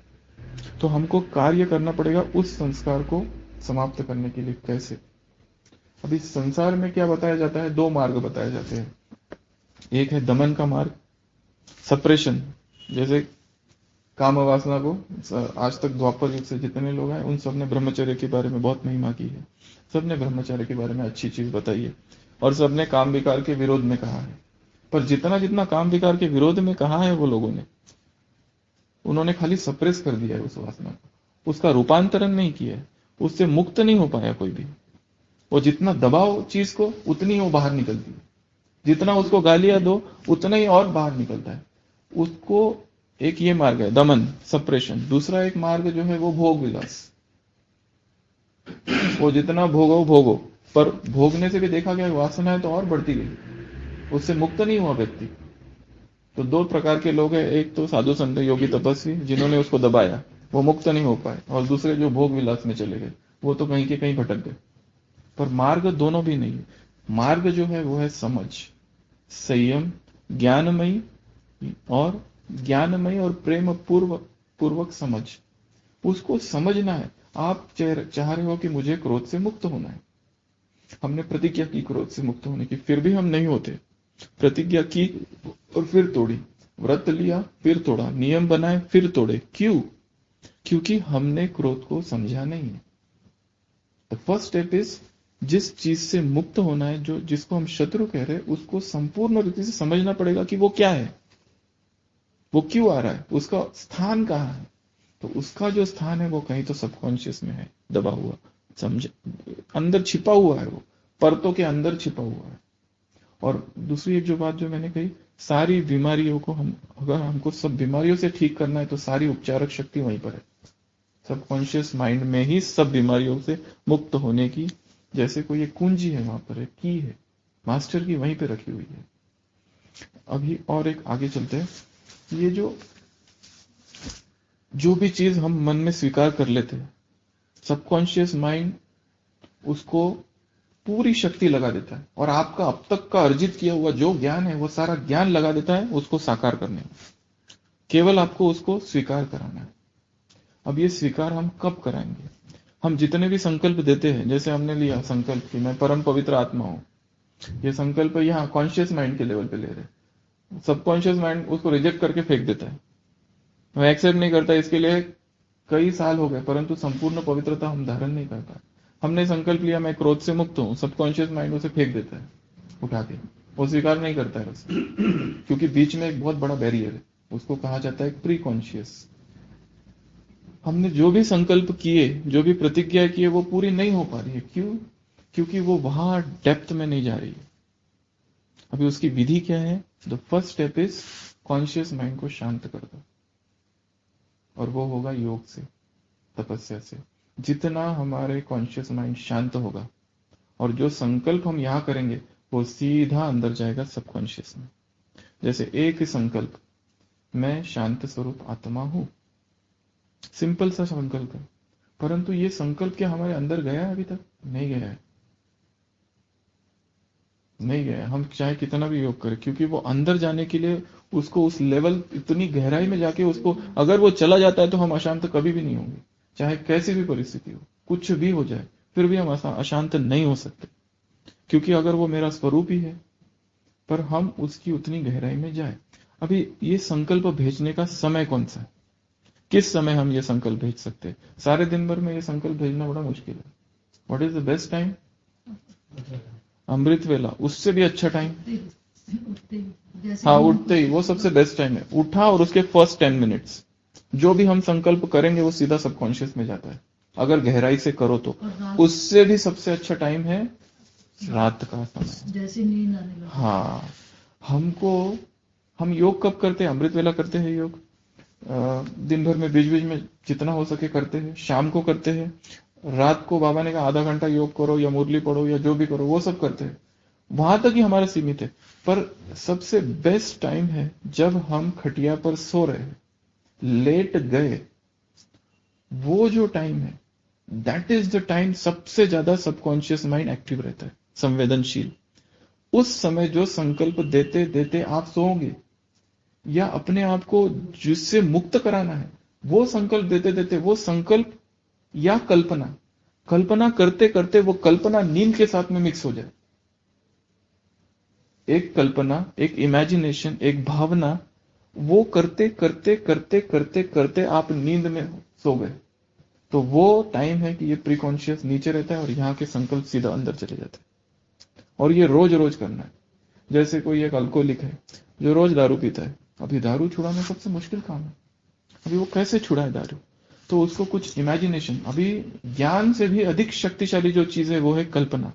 तो हमको कार्य करना पड़ेगा उस संस्कार को समाप्त करने के लिए। कैसे? अभी संसार में क्या बताया जाता है, दो मार्ग बताए जाते हैं। एक है दमन का मार्ग, सप्रेशन, जैसे काम वासना को आज तक द्वापर युग से जितने लोग हैं उन सब ने ब्रह्मचर्य के बारे में बहुत महिमा की है, सबने ब्रह्मचर्य के बारे में अच्छी चीज बताई है, और सबने काम विकार के विरोध में कहा है। पर जितना जितना काम विकार के विरोध में कहा है वो लोगों ने, उन्होंने खाली सप्रेस कर दिया है उस वासना को, उसका रूपांतरण नहीं किया है, उससे मुक्त नहीं हो पाया कोई भी। वो जितना दबाओ चीज को उतनी वो बाहर निकलती है, जितना उसको गालियां दो उतना ही और बाहर निकलता है उसको। एक ये मार्ग है दमन, सप्रेशन। दूसरा एक मार्ग जो है वो भोग विलास, वो जितना भोगो भोगो, पर भोगने से भी देखा गया वासना है तो और बढ़ती गई, उससे मुक्त नहीं हुआ व्यक्ति। तो दो प्रकार के लोग हैं, एक तो साधु संत योगी तपस्वी जिन्होंने उसको दबाया, वो मुक्त नहीं हो पाए, और दूसरे जो भोग विलास में चले गए, वो तो कहीं के कहीं भटक गए। पर मार्ग दोनों भी नहीं है। मार्ग जो है वो है समझ, संयम, ज्ञानमयी और ज्ञानमयी और प्रेम पूर्वक पूर्वक समझ, उसको समझना है। आप चाह रहे हो कि मुझे क्रोध से मुक्त होना है, हमने प्रतिज्ञा की क्रोध से मुक्त होने की, फिर भी हम नहीं होते। प्रतिज्ञा की और फिर तोड़ी, व्रत लिया फिर तोड़ा, नियम बनाए फिर तोड़े। क्यों? क्योंकि हमने क्रोध को समझा नहीं है। द फर्स्ट स्टेप इज, जिस चीज से मुक्त होना है, जो जिसको हम शत्रु कह रहे हैं, उसको संपूर्ण रीति से समझना पड़ेगा कि वो क्या है, वो क्यों आ रहा है, उसका स्थान कहाँ है। तो उसका जो स्थान है वो कहीं तो सबकॉन्शियस में है, दबा हुआ, समझे, अंदर छिपा हुआ है, वो परतों के अंदर छिपा हुआ है। और दूसरी एक जो बात जो मैंने कही, सारी बीमारियों को हम, अगर हमको सब बीमारियों से ठीक करना है तो सारी उपचारक शक्ति वहीं पर है, सबकॉन्शियस माइंड में ही सब बीमारियों से मुक्त होने की, जैसे कोई एक कुंजी है वहां पर, एक की है मास्टर की, वहीं पे रखी हुई है। अभी और एक आगे चलते हैं। ये जो जो भी चीज हम मन में स्वीकार कर लेते हैं, सबकॉन्शियस माइंड उसको पूरी शक्ति लगा देता है, और आपका अब तक का अर्जित किया हुआ जो ज्ञान है वो सारा ज्ञान लगा देता है उसको साकार करने में। केवल आपको उसको स्वीकार कराना है। अब ये स्वीकार हम कब कराएंगे? हम जितने भी संकल्प देते हैं, जैसे हमने लिया संकल्प कि मैं परम पवित्र आत्मा हूं, ये संकल्प यहाँ कॉन्शियस माइंड के लेवल पे ले रहे, सबकॉन्शियस माइंड उसको रिजेक्ट करके फेंक देता है, वो एक्सेप्ट नहीं करता। इसके लिए कई साल हो गए, परंतु संपूर्ण पवित्रता हम धारण नहीं कर पाए। हमने संकल्प लिया मैं क्रोध से मुक्त हूं, सबकॉन्शियस माइंड उसे फेंक देता है उठा के, वो स्वीकार नहीं करता है उसे, क्योंकि बीच में एक बहुत बड़ा बैरियर है, उसको कहा जाता है प्री कॉन्शियस। हमने जो भी संकल्प किए, जो भी प्रतिज्ञा की है, वो पूरी नहीं हो पा रही है। क्यों? क्योंकि वो वहां डेप्थ में नहीं जा रही है। अभी उसकी विधि क्या है? The first step is conscious mind को शांत कर दो, और वो होगा योग से, तपस्या से। जितना हमारे कॉन्शियस माइंड शांत होगा, और जो संकल्प हम यहां करेंगे वो सीधा अंदर जाएगा सबकॉन्शियस में। जैसे एक संकल्प, मैं शांत स्वरूप आत्मा हूं, सिंपल सा संकल्प है, परंतु ये संकल्प क्या हमारे अंदर गया है? अभी तक नहीं गया है, नहीं गया। हम चाहे कितना भी योग करें, क्योंकि वो अंदर जाने के लिए उसको उस लेवल, इतनी गहराई में जाके उसको, अगर वो चला जाता है तो हम अशांत कभी भी नहीं होंगे, चाहे कैसी भी परिस्थिति हो, कुछ भी हो जाए, फिर भी हम अशांत नहीं हो सकते, क्योंकि अगर वो मेरा स्वरूप ही है, पर हम उसकी उतनी गहराई में जाए। अभी ये संकल्प भेजने का समय कौन सा है? किस समय हम ये संकल्प भेज सकते हैं? सारे दिन भर में ये संकल्प भेजना बड़ा मुश्किल है। What is the best time? Amrit Vela, उससे भी अच्छा टाइम, हाँ उठते ही, वो सबसे बेस्ट टाइम है। उठा और उसके फर्स्ट टेन मिनट्स जो भी हम संकल्प करेंगे वो सीधा सबकॉन्शियस में जाता है, अगर गहराई से करो तो। उससे भी सबसे अच्छा टाइम है रात का समय, जैसे नींद आने लगे। हाँ, हमको, हम योग कब करते हैं? अमृत वेला करते हैं योग, दिन भर में बीच बीच में जितना हो सके करते हैं, शाम को करते हैं, रात को बाबा ने कहा आधा घंटा योग करो या मुरली पढ़ो या जो भी करो, वो सब करते हैं, वहां तक ही हमारा सीमित है। पर सबसे बेस्ट टाइम है जब हम खटिया पर सो रहे हैं, लेट गए, वो जो टाइम है, दैट इज द टाइम सबसे ज्यादा सबकॉन्शियस माइंड एक्टिव रहता है, संवेदनशील। उस समय जो संकल्प देते देते आप सोओगे, या अपने आप को जिससे मुक्त कराना है वो संकल्प देते देते, वो संकल्प या कल्पना कल्पना करते करते वो कल्पना नींद के साथ में मिक्स हो जाए। एक कल्पना, एक इमेजिनेशन, एक भावना, वो करते करते करते करते करते आप नींद में सो गए, तो वो टाइम है कि ये प्रीकॉन्शियस नीचे रहता है और यहाँ के संकल्प सीधा अंदर चले जाते हैं। और ये रोज रोज करना है। जैसे कोई एक अल्कोहलिक है जो रोज दारू पीता है, अभी दारू छुड़ाना सबसे मुश्किल काम है, अभी वो कैसे छुड़ाए दारू? तो उसको कुछ इमेजिनेशन, अभी ज्ञान से भी अधिक शक्तिशाली जो चीज है वो है कल्पना।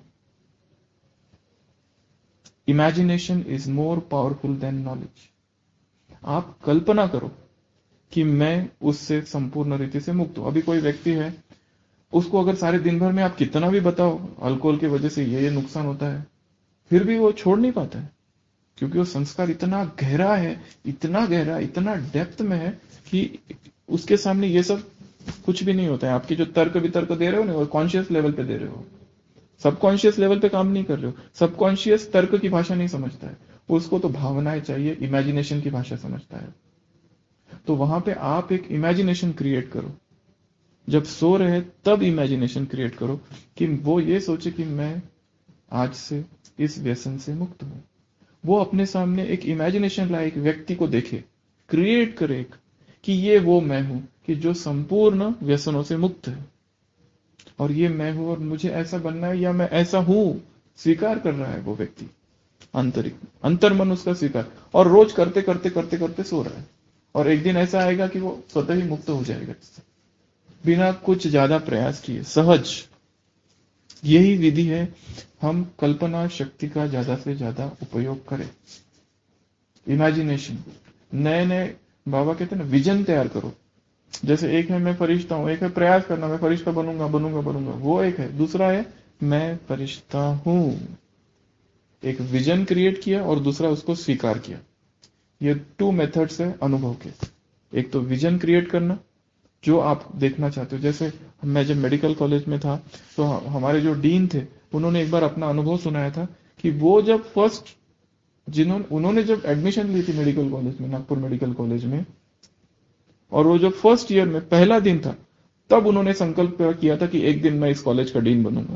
Imagination is more powerful than knowledge. आप कल्पना करो कि मैं उससे संपूर्ण रीति से मुक्त हूं। अभी कोई व्यक्ति है, उसको अगर सारे दिन भर में आप कितना भी बताओ अल्कोहल की वजह से ये ये नुकसान होता है, फिर भी वो छोड़ नहीं पाता है, क्योंकि वो संस्कार इतना गहरा है, इतना गहरा, इतना डेप्थ में है कि उसके सामने ये सब कुछ भी नहीं होता है। आपकी जो तर्क वितर्क दे रहे हो ना, वो कॉन्शियस लेवल पे दे रहे हो, सबकॉन्शियस लेवल पे काम नहीं कर रहे हो। सबकॉन्शियस तर्क की भाषा नहीं समझता है, उसको तो भावनाएं चाहिए, इमेजिनेशन की भाषा समझता है। तो वहां पे आप एक इमेजिनेशन क्रिएट करो, जब सो रहे तब इमेजिनेशन क्रिएट करो कि वो ये सोचे कि मैं आज से इस व्यसन से मुक्त हूं। वो अपने सामने एक इमेजिनेशन लाए, एक व्यक्ति को देखे, क्रिएट करे कि ये वो मैं हूं कि जो संपूर्ण व्यसनों से मुक्त है, और ये मैं हूं और मुझे ऐसा बनना है, या मैं ऐसा हूं, स्वीकार कर रहा है वो व्यक्ति, आंतरिक अंतर्मन उसका स्वीकार, और रोज करते करते करते करते सो रहा है। और एक दिन ऐसा आएगा कि वो स्वतः ही मुक्त हो जाएगा इससे, बिना कुछ ज्यादा प्रयास किए, सहज। यही विधि है, हम कल्पना शक्ति का ज्यादा से ज्यादा उपयोग करें, इमेजिनेशन, नए नए, बाबा कहते हैं ना, विजन तैयार करो। जैसे एक है मैं फरिश्ता हूं, एक है प्रयास करना, मैं फरिश्ता बनूंगा बनूंगा बनूंगा, वो एक है। दूसरा है मैं फरिश्ता हूं, एक विजन क्रिएट किया और दूसरा उसको स्वीकार किया। ये टू मेथड्स है अनुभव के। एक तो विजन क्रिएट करना, जो आप देखना चाहते हो। जैसे मैं जब मेडिकल कॉलेज में था तो हमारे जो डीन थे, उन्होंने एक बार अपना अनुभव सुनाया था कि वो जब फर्स्ट जिन्होंने उन्होंने जब एडमिशन ली थी मेडिकल कॉलेज में, नागपुर मेडिकल कॉलेज में, और वो जब फर्स्ट ईयर में पहला दिन था, तब उन्होंने संकल्प किया था कि एक दिन मैं इस कॉलेज का डीन बनूंगा,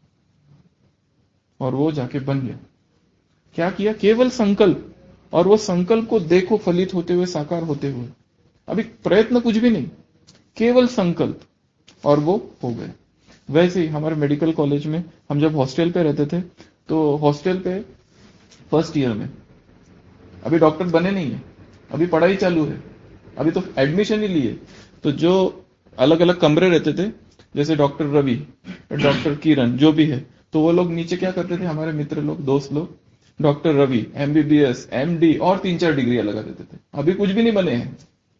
और वो जाके बन गया। क्या किया? केवल संकल्प, और वो संकल्प को देखो फलित होते हुए, साकार होते हुए। अभी प्रयत्न कुछ भी नहीं, केवल संकल्प, और वो हो गए। वैसे ही हमारे मेडिकल कॉलेज में हम जब हॉस्टल पे रहते थे, तो हॉस्टल पे फर्स्ट ईयर में, अभी डॉक्टर बने नहीं है, अभी पढ़ाई चालू है, अभी तो एडमिशन ही लिए, तो जो अलग अलग कमरे रहते थे, जैसे डॉक्टर रवि, डॉक्टर किरण, जो भी है, तो वो लोग नीचे क्या करते थे, हमारे मित्र लोग, दोस्त लोग, डॉक्टर रवि एमबीबीएस एमडी और तीन चार डिग्रियां लगा देते थे। अभी कुछ भी नहीं बने हैं।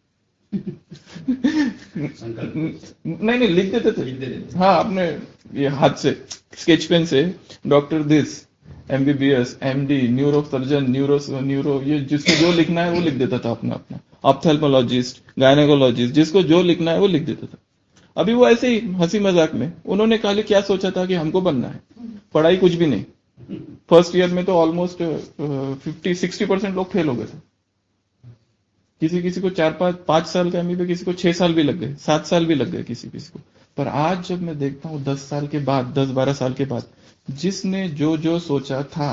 नहीं नहीं लिख देते थे, हाँ, अपने ये हाथ से स्केच पेन से, doctor this MBBS MD neurosurgeon, neuro neuro ये जिसको जो लिखना है वो लिख देता था अपना अपना, ऑप्थेल्मोलॉजिस्ट, गायनेकोलॉजिस्ट, जिसको जो लिखना है वो लिख देता था। अभी वो ऐसे ही हंसी मजाक में, उन्होंने खाली क्या सोचा था कि हमको बनना है, पढ़ाई कुछ भी नहीं। फर्स्ट ईयर में तो ऑलमोस्ट फिफ्टी सिक्सटी परसेंट लोग फेल हो गए थे। किसी किसी को चार पांच पांच साल का एमबीबीएस, किसी को छह साल भी लग गए, सात साल भी लग गए किसी किसी को। पर आज जब मैं देखता हूं दस साल के बाद, दस बारह साल के बाद, जिसने जो जो सोचा था,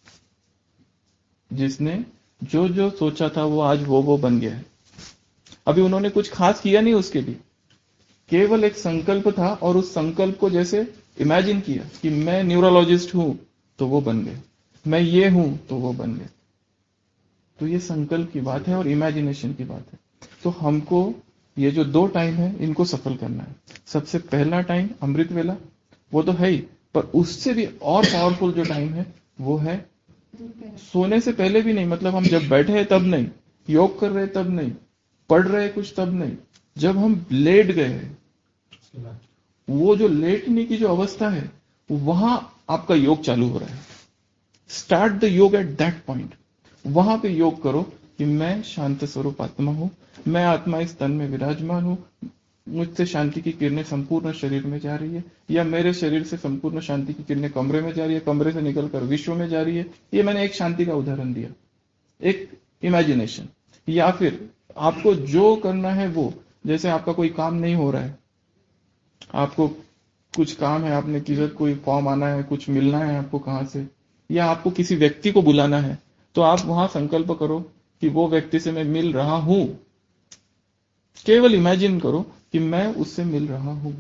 जिसने जो जो सोचा था, वो आज वो वो बन गया है। अभी उन्होंने कुछ खास किया नहीं उसके लिए, केवल एक संकल्प था, और उस संकल्प को जैसे इमेजिन किया कि मैं न्यूरोलॉजिस्ट हूं, तो वो बन गए, मैं ये हूं, तो वो बन गए। तो ये संकल्प की बात है और इमेजिनेशन की बात है। तो हमको ये जो दो टाइम है, इनको सफल करना है। सबसे पहला टाइम अमृत वेला, वो तो है ही, पर उससे भी और पावरफुल जो टाइम है वो है सोने से पहले भी नहीं, मतलब हम जब बैठे हैं तब नहीं, योग कर रहे तब नहीं, पढ़ रहे कुछ तब नहीं, जब हम लेट गए हैं, वो जो लेटने की जो अवस्था है, वहां आपका योग चालू हो रहा है। Start the yoga at that point. वहां पे योग करो कि मैं शांत स्वरूप आत्मा हूं, मैं आत्मा इस तन में विराजमान हूं, मुझसे शांति की किरणें संपूर्ण शरीर में जा रही है, या मेरे शरीर से संपूर्ण शांति की किरणें कमरे में जा रही है, कमरे से निकलकर विश्व में जा रही है। ये मैंने एक शांति का उदाहरण दिया, एक इमेजिनेशन। या फिर आपको जो करना है वो, जैसे आपका कोई काम नहीं हो रहा है, आपको कुछ काम है, आपने किसी कोई फॉर्म आना है, कुछ मिलना है आपको कहां से, या आपको किसी व्यक्ति को बुलाना है, तो आप वहां संकल्प करो कि वो व्यक्ति से मैं मिल रहा हूं। केवल इमेजिन करो कि मैं उससे मिल रहा हूं,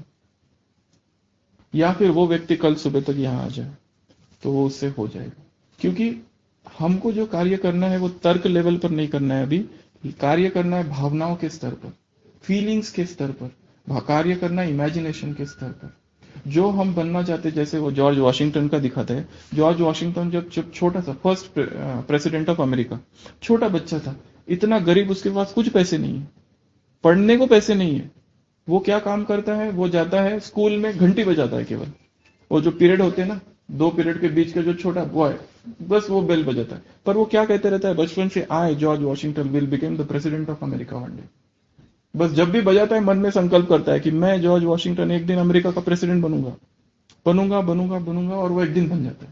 या फिर वो व्यक्ति कल सुबह तक यहां आ जाए, तो वो उससे हो जाएगा। क्योंकि हमको जो कार्य करना है वो तर्क लेवल पर नहीं करना है, अभी कार्य करना है भावनाओं के स्तर पर, फीलिंग्स के स्तर पर, कार्य करना है इमेजिनेशन के स्तर पर। जो हम बनना चाहते, जैसे वो जॉर्ज वॉशिंगटन का दिखाता है। जॉर्ज वॉशिंगटन जब जब छोटा सा फर्स्ट प्रेसिडेंट ऑफ अमेरिका, छोटा बच्चा था, इतना गरीब, उसके पास कुछ पैसे नहीं है, पढ़ने को पैसे नहीं है। वो क्या काम करता है, वो जाता है स्कूल में, घंटी बजाता है केवल। वो जो पीरियड होते हैं ना, दो पीरियड के बीच का जो छोटा बॉय, बस वो बेल बजाता है। पर वो क्या कहते रहता है बचपन से, I George Washington will become the president of America one day. बस जब भी बजाता है मन में संकल्प करता है कि मैं जॉर्ज वॉशिंगटन एक दिन अमेरिका का प्रेसिडेंट बनूंगा, बनूंगा बनूंगा बनूंगा, और वो एक दिन बन जाता है।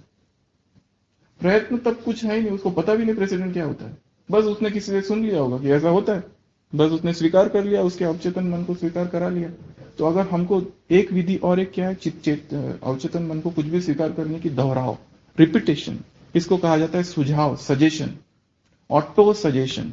प्रयत्न तब कुछ है ही नहीं, उसको पता भी नहीं प्रेसिडेंट क्या होता है। बस उसने किसी से सुन लिया होगा कि ऐसा होता है, बस उसने स्वीकार कर लिया, उसके अवचेतन मन को स्वीकार करा लिया। तो अगर हमको एक विधि और एक क्या है, चित चेत अवचेतन मन को कुछ भी स्वीकार करने की, दोहराव, रिपीटेशन, इसको कहा जाता है सुझाव, सजेशन, ऑटो सजेशन।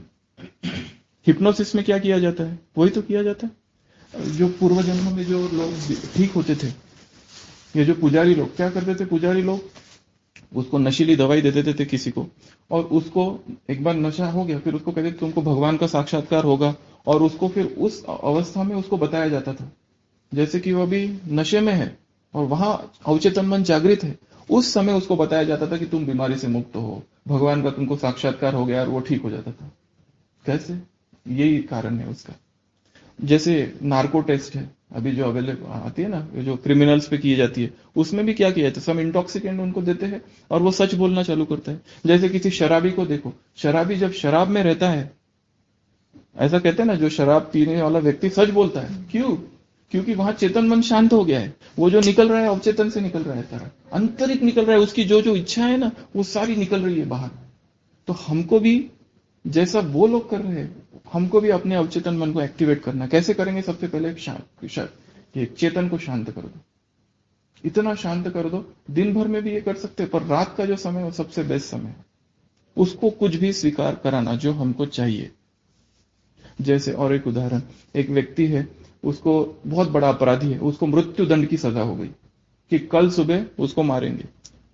हिप्नोसिस में क्या किया जाता है, वही तो किया जाता है। जो पूर्व जन्म में जो लोग ठीक होते थे, ये जो पुजारी लोग क्या करते थे, पुजारी लोग उसको नशीली दवाई दे देते थे किसी को, और उसको एक बार नशा हो गया, फिर उसको कहते थे तुमको भगवान का साक्षात्कार होगा, और उसको फिर उस अवस्था में उसको बताया जाता था जैसे कि वो अभी नशे में है और वहां अवचेतन मन जागृत है, उस समय उसको बताया जाता था कि तुम बीमारी से मुक्त हो, भगवान का तुमको साक्षात्कार हो गया, और वो ठीक हो जाता था। कैसे? यही कारण है उसका। जैसे नार्को टेस्ट है अभी जो अवेलेबल आती है ना, जो क्रिमिनल्स पे की जाती है, उसमें भी क्या किया जाता है, सब इंटॉक्सिकेंट उनको देते हैं और वो सच बोलना चालू करता है। जैसे किसी शराबी को देखो, शराबी जब शराब में रहता है, ऐसा कहते हैं ना, जो शराब पीने वाला व्यक्ति सच बोलता है। क्यों? क्योंकि वहां चेतन मन शांत हो गया है, वो जो निकल रहा है अवचेतन से निकल रहा है, सारा आंतरिक निकल रहा है, उसकी जो जो इच्छा है ना वो सारी निकल रही है बाहर। तो हमको भी जैसा वो लोग कर रहे हैं, हमको भी अपने अवचेतन मन को एक्टिवेट करना। कैसे करेंगे? सबसे पहले शांत, चेतन को शांत कर दो, इतना शांत कर दो। दिन भर में भी ये कर सकते हैं, पर रात का जो समय वो सबसे बेस्ट समय है। उसको कुछ भी स्वीकार कराना जो हमको चाहिए। जैसे और एक उदाहरण, एक व्यक्ति है, उसको बहुत बड़ा अपराधी है, उसको मृत्यु दंड की सजा हो गई कि कल सुबह उसको मारेंगे,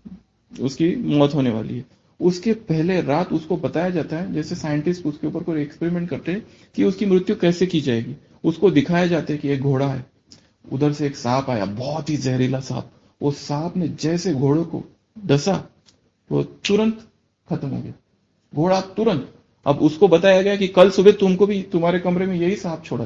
उसकी मौत होने वाली है। उसके पहले रात उसको बताया जाता है, जैसे साइंटिस्ट उसके ऊपर कोई एक्सपेरिमेंट करते हैं कि उसकी मृत्यु कैसे की जाएगी। उसको दिखाया जाता है कि एक घोड़ा है, उधर से एक सांप आया, बहुत ही जहरीला सांप। वो सांप ने जैसे घोड़े को डसा, वो तुरंत खत्म हो गया, घोड़ा तुरंत। अब उसको बताया गया कि कल सुबह तुमको भी तुम्हारे कमरे में यही सांप छोड़ा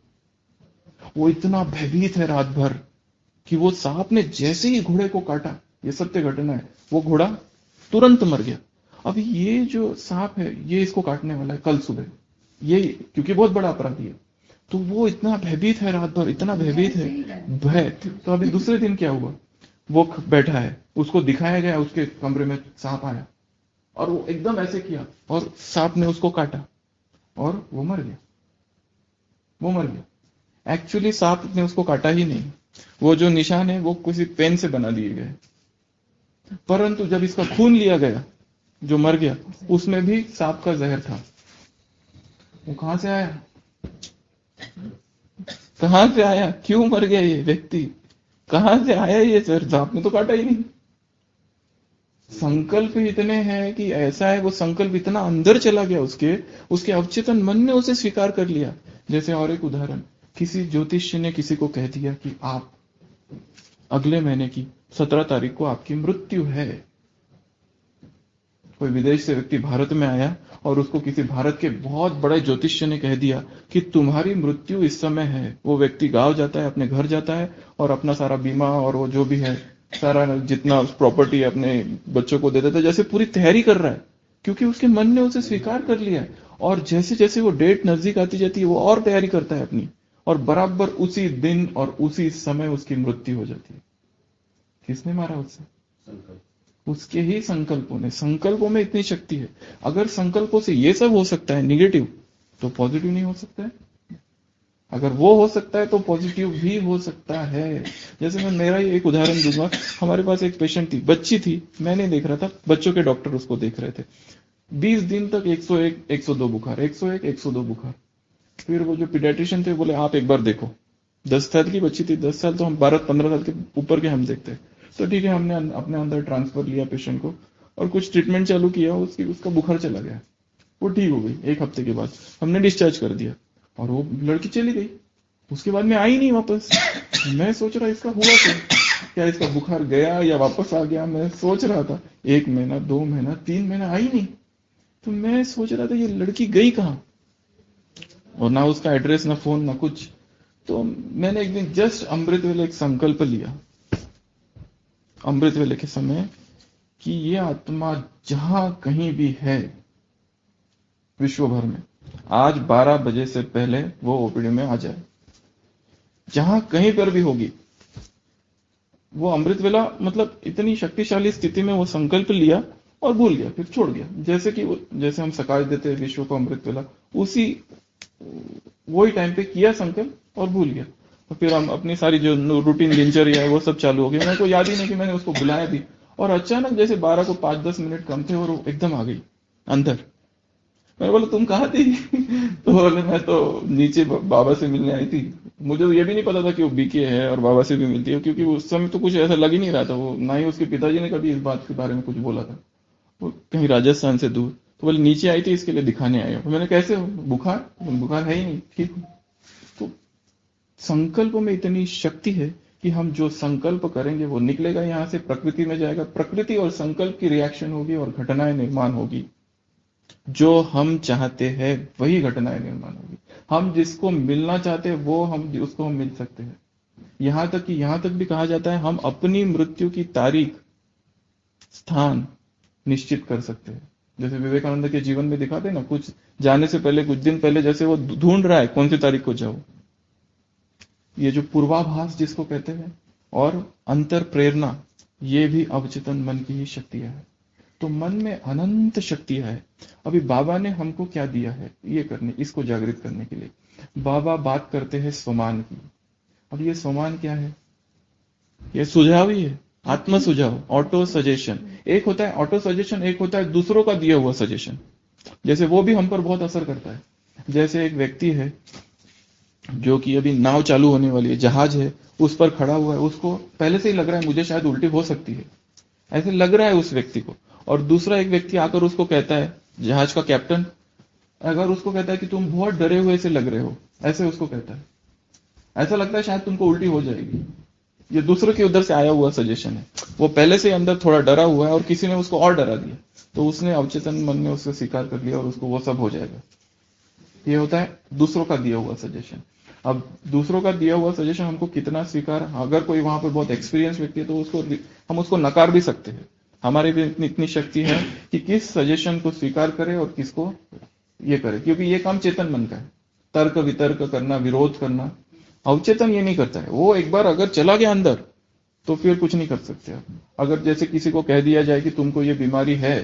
जाएगा। वो इतना भयभीत है रात भर कि वो सांप ने जैसे ही घोड़े को काटा, ये सत्य घटना है, वो घोड़ा तुरंत मर गया। अब ये जो सांप है ये इसको काटने वाला है कल सुबह, ये क्योंकि बहुत बड़ा अपराधी है। तो वो इतना भयभीत है रात भर, इतना भयभीत है, भय। तो अभी दूसरे दिन क्या हुआ, वो बैठा है, उसको दिखाया गया उसके कमरे में सांप आया, और वो एकदम ऐसे किया और सांप ने उसको काटा और वो मर गया, वो मर गया। एक्चुअली सांप ने उसको काटा ही नहीं, वो जो निशान है वो किसी पेन से बना दिए गए। परंतु जब इसका खून लिया गया, जो मर गया, उसमें भी सांप का जहर था। वो कहां से आया, कहां से आया, क्यों मर गया ये व्यक्ति, कहां से आया ये जहर, सांप ने तो काटा ही नहीं। संकल्प इतने हैं कि ऐसा है, वो संकल्प इतना अंदर चला गया उसके उसके अवचेतन मन ने उसे स्वीकार कर लिया। जैसे और एक उदाहरण, किसी ज्योतिषी ने किसी को कह दिया कि आप अगले महीने की सत्रह तारीख को आपकी मृत्यु है। कोई विदेश से व्यक्ति भारत में आया और उसको किसी भारत के बहुत बड़े ज्योतिष्य ने कह दिया कि तुम्हारी मृत्यु इस समय है। वो व्यक्ति गांव जाता है, अपने घर जाता है और अपना सारा बीमा और वो जो भी है सारा जितना प्रॉपर्टी अपने बच्चों को दे देता है, जैसे पूरी तैयारी कर रहा है, क्योंकि उसके मन ने उसे स्वीकार कर लिया है। और जैसे जैसे वो डेट नजदीक आती जाती है वो और तैयारी करता है अपनी, और बराबर उसी दिन और उसी समय उसकी मृत्यु हो जाती है। किसने मारा उसे? उसके ही संकल्पों ने। संकल्पों में इतनी शक्ति है। अगर संकल्पों से ये सब हो सकता है निगेटिव, तो पॉजिटिव नहीं हो सकता है। अगर वो हो सकता है तो पॉजिटिव भी हो सकता है। जैसे मैं मेरा ही एक उदाहरण दूंगा। हमारे पास एक पेशेंट थी, बच्ची थी, मैं नहीं देख रहा था, बच्चों के डॉक्टर उसको देख रहे थे। बीस दिन तक एक सौ एक, एक सौ दो बुखार, एक सौ एक, एक सौ दो बुखार। फिर वो जो पीडियाट्रिशियन थे बोले आप एक बार देखो। दस साल की बच्ची थी, दस साल तो हम बारह पंद्रह साल के ऊपर के हम देखते हैं। तो ठीक है, हमने अपने अंदर ट्रांसफर लिया पेशेंट को और कुछ ट्रीटमेंट चालू किया, उसकी उसका बुखार चला गया, वो ठीक हो गई। एक हफ्ते के बाद हमने डिस्चार्ज कर दिया और वो लड़की चली गई। उसके बाद में आई नहीं वापस। मैं सोच रहा इसका हुआ क्या, क्या इसका बुखार गया या वापस आ गया, मैं सोच रहा था। एक महीना, दो महीना, तीन महीना आई नहीं। तो मैं सोच रहा था ये लड़की गई कहां, और ना उसका एड्रेस, ना फोन, ना कुछ। तो मैंने एक दिन जस्ट अमृत वेले एक संकल्प लिया। अमृत वेले के समय कि ये आत्मा जहां कहीं भी है विश्व भर में, आज बारह बजे से पहले वो ओपीडी में आ जाए, जहां कहीं पर भी होगी। वो अमृत वेला मतलब इतनी शक्तिशाली स्थिति में वो संकल्प लिया और भूल गया, फिर छोड़ गया। जैसे कि जैसे हम सकाश देते हैं विश्व को अमृत वेला, उसी वही टाइम पे किया संकल्प और भूल गया। तो फिर हम अपनी सारी जो रूटीन दिनचर्या है वो सब चालू हो गया। मेरे को याद ही नहीं कि मैंने उसको बुलाया भी, और अचानक जैसे बारह को पांच दस मिनट कम थे और वो एकदम आ गई अंदर। मैंने बोला तुम कहाँ थी? तो बोले मैं तो नीचे बाबा से मिलने आई थी। मुझे तो ये भी नहीं पता था कि वो बीके है और बाबा से भी मिलती है, क्योंकि उस समय तो कुछ ऐसा लग ही नहीं रहा था। वो ना ही उसके पिताजी ने कभी इस बात के बारे में कुछ बोला था। वो कहीं राजस्थान से दूर। तो बोले नीचे आई थी इसके लिए दिखाने आए हो। तो मैंने कैसे हो? बुखार? बुखार है ही नहीं, ठीक हूँ। तो संकल्प में इतनी शक्ति है कि हम जो संकल्प करेंगे वो निकलेगा, यहां से प्रकृति में जाएगा, प्रकृति और संकल्प की रिएक्शन होगी और घटनाएं निर्माण होगी। जो हम चाहते हैं वही घटनाएं निर्माण होगी। हम जिसको मिलना चाहते हैं वो हम उसको हम मिल सकते हैं। यहां तक कि यहां तक भी कहा जाता है हम अपनी मृत्यु की तारीख, स्थान निश्चित कर सकते हैं। जैसे विवेकानंद के जीवन में दिखाते हैं ना, कुछ जाने से पहले, कुछ दिन पहले जैसे वो ढूंढ रहा है कौन सी तारीख को जाओ। ये जो पूर्वाभास जिसको कहते हैं, और अंतर प्रेरणा, ये भी अवचेतन मन की ही शक्तियां है। तो मन में अनंत शक्तियां है। अभी बाबा ने हमको क्या दिया है ये करने, इसको जागृत करने के लिए बाबा बात करते हैं स्वमान की। अब ये स्वमान क्या है? ये सुझाव ही है, आत्म सुझाव, ऑटो सजेशन। एक होता है ऑटो सजेशन, एक होता है दूसरों का दिया हुआ सजेशन। जैसे वो भी हम पर बहुत असर करता है। जैसे एक व्यक्ति है जो कि अभी नाव चालू होने वाली है, जहाज है, उस पर खड़ा हुआ है, उसको पहले से ही लग रहा है मुझे शायद उल्टी हो सकती है, ऐसे लग रहा है उस व्यक्ति को। और दूसरा एक व्यक्ति आकर उसको कहता है, जहाज का कैप्टन अगर उसको कहता है कि तुम बहुत डरे हुए से लग रहे हो, ऐसे उसको कहता है, ऐसा लगता है शायद तुमको उल्टी हो जाएगी। ये दूसरों के उधर से आया हुआ सजेशन है। वो पहले से अंदर थोड़ा डरा हुआ है और किसी ने उसको और डरा दिया, तो उसने अवचेतन मन में उससे स्वीकार कर लिया और उसको वो सब हो जाएगा। ये होता है दूसरों का दिया हुआ सजेशन। अब दूसरों का दिया हुआ सजेशन हमको कितना स्वीकार, अगर कोई वहां पर बहुत एक्सपीरियंस व्यक्ति है तो उसको हम उसको नकार भी सकते हैं। हमारे भी इतनी, इतनी शक्ति है कि किस सजेशन को स्वीकार करें और किसको ये करे, क्योंकि ये काम चेतन मन का है। तर्क वितर्क करना, विरोध करना, अवचेतन ये नहीं करता है। वो एक बार अगर चला गया अंदर तो फिर कुछ नहीं कर सकते आप। अगर जैसे किसी को कह दिया जाए कि तुमको ये बीमारी है,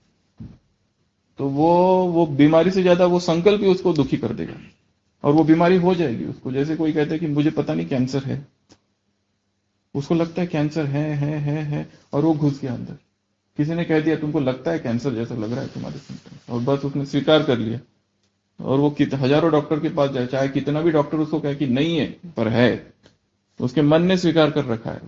तो वो वो बीमारी से ज्यादा वो संकल्प ही उसको दुखी कर देगा और वो बीमारी हो जाएगी उसको। जैसे कोई कहता है कि मुझे पता नहीं कैंसर है, उसको लगता है कैंसर है है है है और वो घुस गया अंदर। किसी ने कह दिया तुमको लगता है कैंसर जैसा लग रहा है तुम्हारे सिम्टम्स, और बस उसने स्वीकार कर लिया। और वो हजारों डॉक्टर के पास जाए, चाहे कितना भी डॉक्टर उसको कहे कि नहीं है पर है, तो उसके मन ने स्वीकार कर रखा है।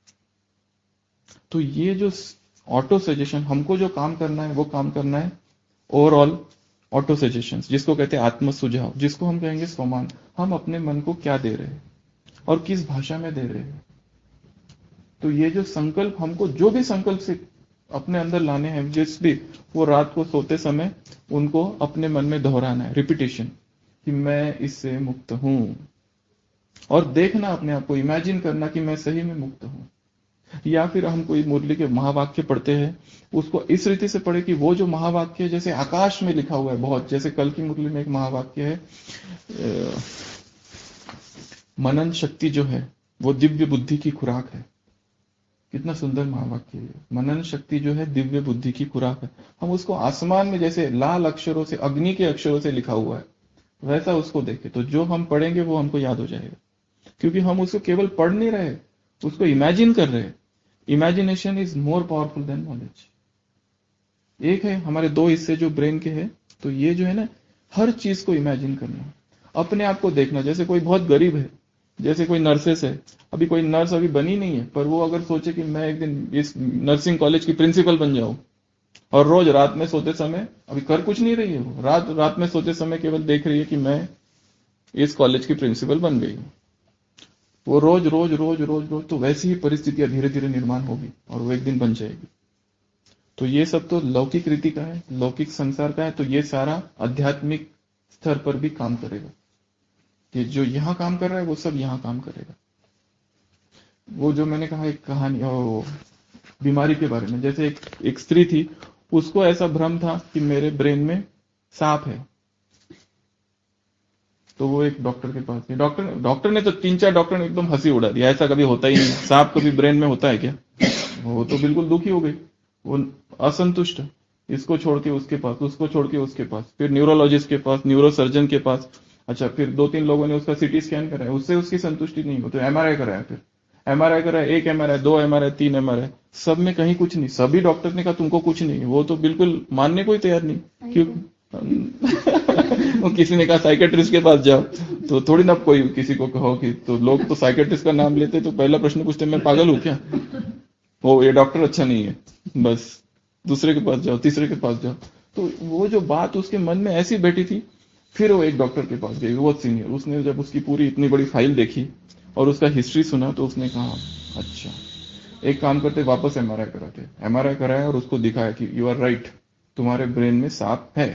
तो ये जो ऑटो सजेशन, हमको जो काम करना है वो काम करना है ओवरऑल ऑटो सजेशन, जिसको कहते हैं आत्म सुझाव, जिसको हम कहेंगे स्वमान। हम अपने मन को क्या दे रहे हैं और किस भाषा में दे रहे हैं। तो ये जो संकल्प, हमको जो भी संकल्प से अपने अंदर लाने हैं, जिस भी, वो रात को सोते समय उनको अपने मन में दोहराना है, रिपीटेशन, कि मैं इससे मुक्त हूं। और देखना अपने आप को, इमेजिन करना कि मैं सही में मुक्त हूं। या फिर हम कोई मुरली के महावाक्य पढ़ते हैं, उसको इस रीति से पढ़े कि वो जो महावाक्य जैसे आकाश में लिखा हुआ है बहुत। जैसे कल की मुरली में एक महावाक्य है, मनन शक्ति जो है वो दिव्य बुद्धि की खुराक है। कितना सुंदर महावाक्य है। मनन शक्ति जो है दिव्य बुद्धि की खुराक है। हम उसको आसमान में जैसे लाल अक्षरों से, अग्नि के अक्षरों से लिखा हुआ है, वैसा उसको देखे तो जो हम पढ़ेंगे वो हमको याद हो जाएगा। क्योंकि हम उसको केवल पढ़ नहीं रहे, उसको इमेजिन कर रहे हैं। Imagination is more powerful than knowledge. एक है हमारे दो हिस्से जो ब्रेन के हैं, तो ये जो है ना, हर चीज को इमेजिन करना, अपने आप को देखना। जैसे कोई बहुत गरीब है, जैसे कोई नर्सेस है, अभी कोई नर्स अभी बनी नहीं है, पर वो अगर सोचे कि मैं एक दिन इस नर्सिंग कॉलेज की प्रिंसिपल बन जाऊं, और रोज रात में सोते समय, अभी कर कुछ नहीं रही है वो, रात रात में सोते समय केवल देख रही है कि मैं इस कॉलेज की प्रिंसिपल बन गई हूं, वो रोज रोज रोज रोज रोज, तो वैसी ही परिस्थितियां धीरे धीरे निर्माण होगी और वो एक दिन बन जाएगी। तो ये सब तो लौकिक रीति का है, लौकिक संसार का है। तो ये सारा आध्यात्मिक स्तर पर भी काम करेगा। कि जो यहां काम कर रहा है वो सब यहां काम करेगा। वो जो मैंने कहा एक कहानी, ओ, बीमारी के बारे में। जैसे एक एक स्त्री थी, उसको ऐसा भ्रम था कि मेरे ब्रेन में सांप है, तो वो एक डॉक्टर के पास गई। डॉक्टर डॉक्टर ने तो तीन चार डॉक्टर ने एकदम हंसी उड़ा दिया, ऐसा कभी होता ही नहीं, सांप कभी ब्रेन में होता है क्या। वो तो बिल्कुल दुखी हो गई, वो असंतुष्ट, इसको छोड़ के उसके पास, उसको छोड़ के उसके पास, फिर न्यूरोलॉजिस्ट के पास, न्यूरो सर्जन के पास। अच्छा, फिर दो तीन लोगों ने उसका सीटी स्कैन कराया, उससे उसकी संतुष्टि नहीं हो तो एमआरआई कराया, फिर एमआरआई कराया, एक एमआरआई, दो एमआरआई, तीन एमआरआई, सब में कहीं कुछ नहीं। सभी डॉक्टर ने कहा तुमको कुछ नहीं। वो तो बिल्कुल मानने को ही तैयार नहीं। क्यों? वो किसी ने कहा साइकेट्रिस्ट के पास जाओ, तो थोड़ी ना कोई किसी को कहो कि, तो लोग तो साइकेट्रिस्ट का नाम लेते तो पहला प्रश्न पूछते मैं पागल हूं क्या, वो ये डॉक्टर अच्छा नहीं है, बस दूसरे के पास जाओ, तीसरे के पास जाओ। तो वो जो बात उसके मन में ऐसी बैठी थी, फिर वो एक डॉक्टर के पास गई, बहुत सीनियर। उसने जब उसकी पूरी इतनी बड़ी फाइल देखी और उसका हिस्ट्री सुना, तो उसने कहा अच्छा एक काम करते, वापस एमआरआई कराते। एमआरआई कराया और उसको दिखाया कि यू आर राइट, तुम्हारे ब्रेन में सांप है,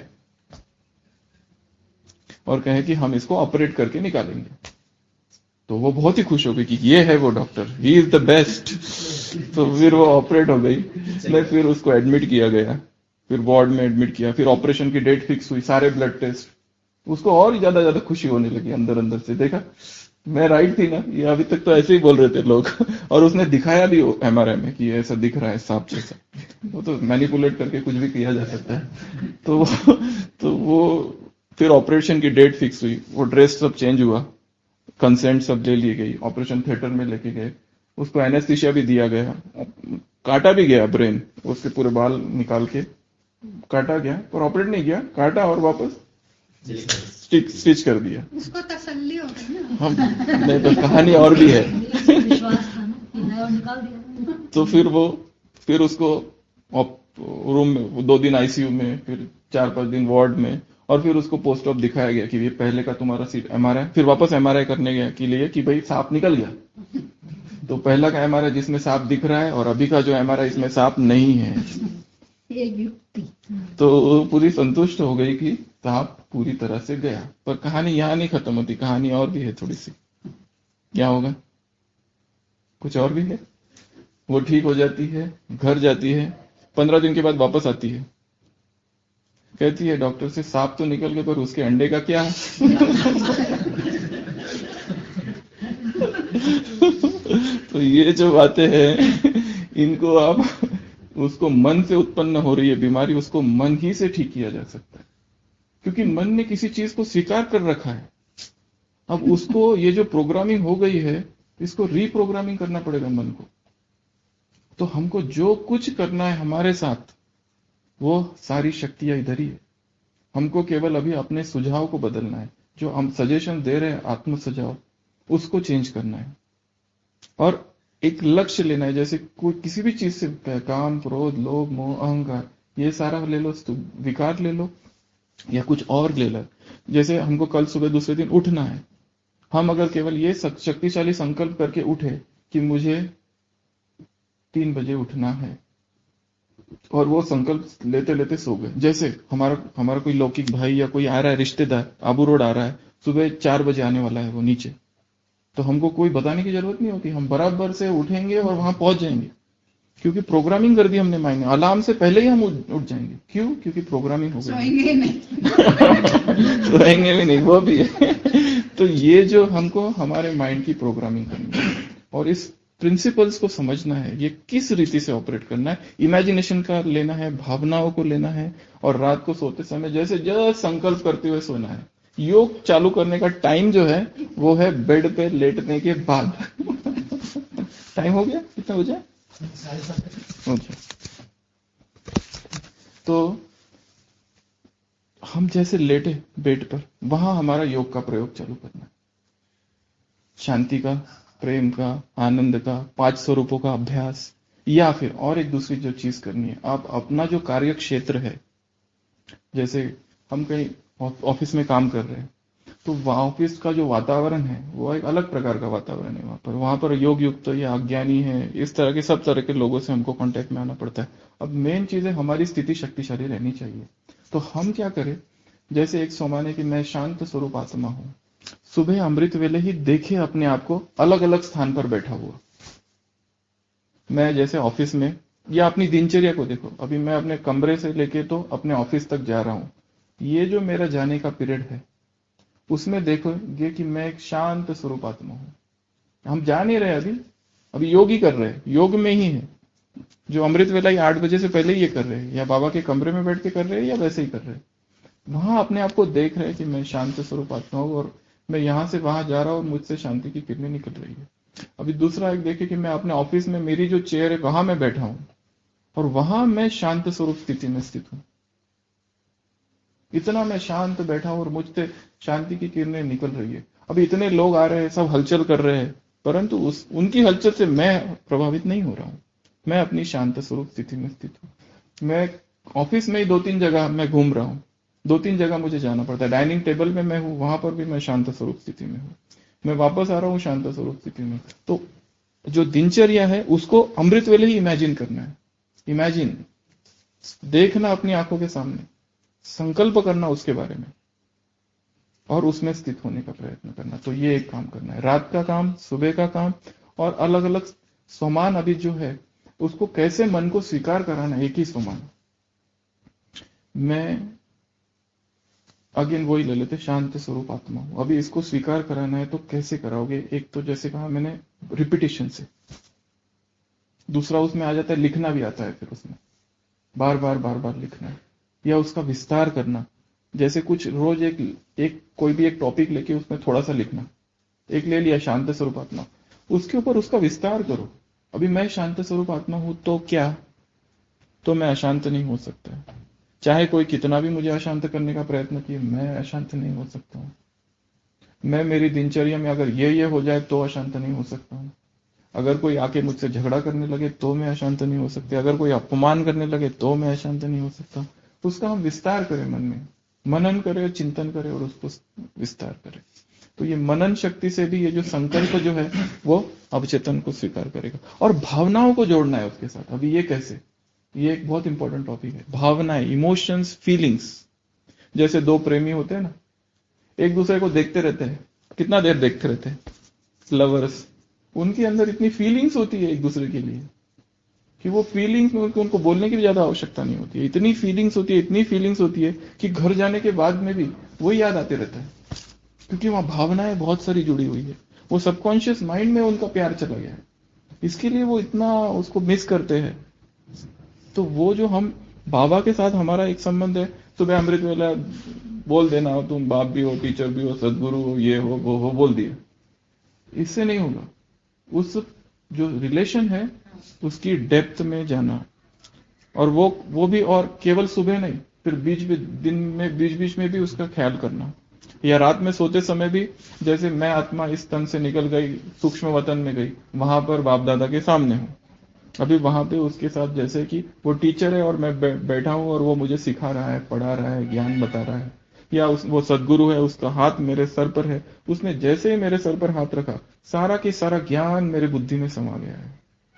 और कहे कि हम इसको ऑपरेट करके निकालेंगे। तो वो बहुत ही खुश हो गई कि ये है वो doctor, he is the best. तो फिर वो ऑपरेट हो गई, मैं फिर उसको एडमिट किया गया, फिर वार्ड में एडमिट किया, फिर ऑपरेशन की डेट फिक्स हुई, सारे ब्लड टेस्ट। उसको और ज्यादा ज्यादा खुशी होने लगी अंदर अंदर से, देखा मैं राइट थी ना, ये अभी तक तो ऐसे ही बोल रहे थे लोग। और उसने दिखाया भी एमआरआई में कि ऐसा दिख रहा है सांप जैसा। वो तो मैनिपुलेट करके कुछ भी किया जा सकता है। तो तो वो फिर ऑपरेशन की डेट फिक्स हुई, वो ड्रेस सब चेंज हुआ, कंसेंट सब ले ली गई, ऑपरेशन थिएटर में लेके गए, उसको एनेस्थीसिया भी दिया गया, काटा भी गया ब्रेन, उसके पूरे बाल निकाल के काटा गया, पर ऑपरेट नहीं किया, काटा और वापस स्टिच स्टिच कर दिया। उसको तसल्ली हो गई ना। हम नहीं, तो कहानी और भी है। विश्वास था ना, निकाल दिया। तो फिर वो फिर उसको रूम में दो दिन आईसीयू में, फिर चार पांच दिन वार्ड में, और फिर उसको पोस्ट ऑप दिखाया गया कि ये पहले का तुम्हारा सीट एमआरआई, फिर वापस एमआरआई करने गया कि लिए कि भाई सांप निकल गया। तो पहला का एमआरआई जिसमें सांप दिख रहा है और अभी का जो एमआरआई इसमें सांप नहीं है। एक युक्ति। तो पूरी संतुष्ट हो गई कि सांप पूरी तरह से गया। पर कहानी यहां नहीं खत्म होती, कहानी और भी है थोड़ी सी। क्या होगा, कुछ और भी है। वो ठीक हो जाती है, घर जाती है, पंद्रह दिन के बाद वापस आती है, कहती है डॉक्टर से सांप तो निकल गए पर उसके अंडे का क्या। तो ये जो बातें हैं, इनको आप, उसको मन से उत्पन्न हो रही है बीमारी, उसको मन ही से ठीक किया जा सकता है, क्योंकि मन ने किसी चीज को स्वीकार कर रखा है। अब उसको ये जो प्रोग्रामिंग हो गई है, इसको रीप्रोग्रामिंग करना पड़ेगा मन को। तो हमको जो कुछ करना है हमारे साथ, वो सारी शक्तियां इधर ही है। हमको केवल अभी अपने सुझाव को बदलना है, जो हम सजेशन दे रहे हैं आत्म सुझाव, उसको चेंज करना है और एक लक्ष्य लेना है। जैसे कोई किसी भी चीज से, काम, क्रोध, लोभ, मोह, अहंकार, ये सारा ले लो, विकार ले लो या कुछ और ले लो। जैसे हमको कल सुबह दूसरे दिन उठना है, हम अगर केवल ये शक्तिशाली संकल्प करके उठे कि मुझे तीन बजे उठना है, और वो संकल्प लेते लेते सो गए। जैसे हमारा हमारा कोई लौकिक भाई या कोई आ रहा है, रिश्तेदार आबू रोड आ रहा है, सुबह चार बजे आने वाला है वो नीचे, तो हमको कोई बताने की जरूरत नहीं होती, हम बराबर से उठेंगे और वहां पहुंच जाएंगे, क्योंकि प्रोग्रामिंग कर दी हमने माइंड में। अलार्म से पहले ही हम उठ जाएंगे। क्यों? क्योंकि प्रोग्रामिंग हो गई। सोएंगे नहीं। सोएंगे भी नहीं, वो भी है। तो ये जो हमको हमारे माइंड की प्रोग्रामिंग करनी है और इस प्रिंसिपल्स को समझना है, ये किस रीति से ऑपरेट करना है। इमेजिनेशन का लेना है, भावनाओं को लेना है, और रात को सोते समय जैसे जस्ट संकल्प करते हुए सोना है। योग चालू करने का टाइम जो है वो है बेड पे लेटने के बाद। टाइम हो गया, कितना हो जाए? अच्छा, तो हम जैसे लेटे बेड पर, वहां हमारा योग का प्रयोग चालू करना है। शांति का, प्रेम का, आनंद का, पांच स्वरूपों का अभ्यास, या फिर और एक दूसरी जो चीज करनी है, आप अपना जो कार्य क्षेत्र है, जैसे हम कहीं ऑफिस में काम कर रहे हैं, तो ऑफिस का जो वातावरण है वो एक अलग प्रकार का वातावरण है। वहां पर वहां पर योग युक्त या अज्ञानी है, इस तरह के सब तरह के लोगों से हमको कांटेक्ट में आना पड़ता है। अब मेन चीज है हमारी स्थिति शक्तिशाली रहनी चाहिए। तो हम क्या करें, जैसे एक सोमाने की मैं शांत स्वरूप आत्मा हूं, सुबह अमृत वेले ही देखे अपने आप को अलग अलग स्थान पर बैठा हुआ। मैं जैसे ऑफिस में या अपनी दिनचर्या को देखो, अभी मैं अपने कमरे से लेके तो अपने ऑफिस तक जा रहा हूं, ये जो मेरा जाने का पीरियड है उसमें देखोगे कि मैं एक शांत स्वरूप आत्मा हूं। हम जा नहीं रहे अभी, अभी योग ही कर रहे हैं, योग में ही है। जो अमृत वेला ही आठ बजे से पहले ही ये कर रहे हैं, या बाबा के कमरे में बैठ के कर रहे हैं या वैसे ही कर रहे हैं, वहां अपने आप को देख रहे हैं कि मैं शांत स्वरूप आत्मा हूं और मैं यहां से वहां जा रहा हूं और मुझसे शांति की किरणें निकल रही है। अभी दूसरा एक देखे कि मैं अपने ऑफिस में मेरी जो चेयर है वहां मैं बैठा हूं और वहां मैं शांत स्वरूप स्थिति में स्थित हूं। इतना मैं शांत बैठा हूं और मुझसे शांति की किरणें निकल रही है। अभी इतने लोग आ रहे हैं, सब हलचल कर रहे हैं, परंतु उस उनकी हलचल से मैं प्रभावित नहीं हो रहा हूं। मैं अपनी शांत स्वरूप स्थिति में स्थित हूं। मैं ऑफिस में ही दो तीन जगह मैं घूम रहा हूं, दो तीन जगह मुझे जाना पड़ता है। डाइनिंग टेबल में मैं हूं, वहां पर भी मैं शांत स्वरूप स्थिति में हूं। मैं वापस आ रहा हूं शांत स्वरूप स्थिति में। तो जो दिनचर्या है उसको अमृत वेले ही इमेजिन करना है। इमेजिन, देखना अपनी आंखों के सामने, संकल्प करना उसके बारे में और उसमें स्थित होने का प्रयत्न करना। तो ये एक काम करना है, रात का काम, सुबह का काम, और अलग अलग सोमान अभी जो है उसको कैसे मन को स्वीकार कराना। एक ही सोमान, मैं अगेन वही ले लेते, शांत स्वरूप आत्मा हूं। अभी इसको स्वीकार कराना है तो कैसे कराओगे? एक तो जैसे कहा मैंने रिपीटेशन से, दूसरा उसमें आ जाता है लिखना भी आता है, फिर उसमें बार बार बार बार लिखना है या उसका विस्तार करना। जैसे कुछ रोज एक एक कोई भी एक टॉपिक लेके उसमें थोड़ा सा लिखना, एक ले लिया शांत स्वरूप आत्मा, उसके ऊपर उसका विस्तार करो। अभी मैं शांत स्वरूप आत्मा हूं तो क्या, तो मैं अशांत नहीं हो सकता। चाहे कोई कितना भी मुझे अशांत करने का प्रयत्न किए, मैं अशांत नहीं हो सकता हूं। मैं मेरी दिनचर्या में अगर ये ये हो जाए तो अशांत नहीं हो सकता हूं। अगर कोई आके मुझसे झगड़ा करने लगे तो मैं अशांत नहीं हो सकता। अगर कोई अपमान करने लगे तो मैं अशांत नहीं हो सकता। उसका हम विस्तार करें, मन में मनन करें, चिंतन करें और उसको विस्तार करें। तो ये मनन शक्ति से भी ये जो संकल्प जो है वो अवचेतन को स्वीकार करेगा। और भावनाओं को जोड़ना है उसके साथ। अभी ये कैसे, ये एक बहुत इंपॉर्टेंट टॉपिक है। भावनाएं, इमोशंस, फीलिंग्स। जैसे दो प्रेमी होते हैं ना, एक दूसरे को देखते रहते हैं, कितना देर देखते रहते हैं लवर्स, उनके अंदर इतनी फीलिंग्स होती है एक दूसरे के लिए कि वो फीलिंग्स में उनको बोलने की भी ज्यादा आवश्यकता नहीं होती है। इतनी फीलिंग्स होती है, इतनी फीलिंग्स होती है कि घर जाने के बाद में भी वो याद आते रहता है, क्योंकि वहां भावनाएं बहुत सारी जुड़ी हुई है। वो सबकॉन्शियस माइंड में उनका प्यार चला गया है, इसके लिए वो इतना उसको मिस करते हैं। तो वो जो हम बाबा के साथ हमारा एक संबंध है, सुबह अमृत वेला बोल देना, हो तुम बाप भी हो, टीचर भी हो, सदगुरु हो, ये हो वो हो, बोल दिए, इससे नहीं होगा। उस जो रिलेशन है उसकी डेप्थ में जाना, और वो वो भी, और केवल सुबह नहीं, फिर बीच बीच दिन में बीच बीच में भी उसका ख्याल करना, या रात में सोते समय भी। जैसे मैं आत्मा इस तन से निकल गई, सूक्ष्म वतन में गई, वहां पर बाप दादा के सामने हूं, अभी वहां पे उसके साथ जैसे कि वो टीचर है और मैं बैठा हूं और वो मुझे सिखा रहा है, पढ़ा रहा है, ज्ञान बता रहा है, या उस वो सदगुरु है, उसका हाथ मेरे सर पर है, उसने जैसे ही मेरे सर पर हाथ रखा, सारा के सारा ज्ञान मेरे बुद्धि में समा गया है।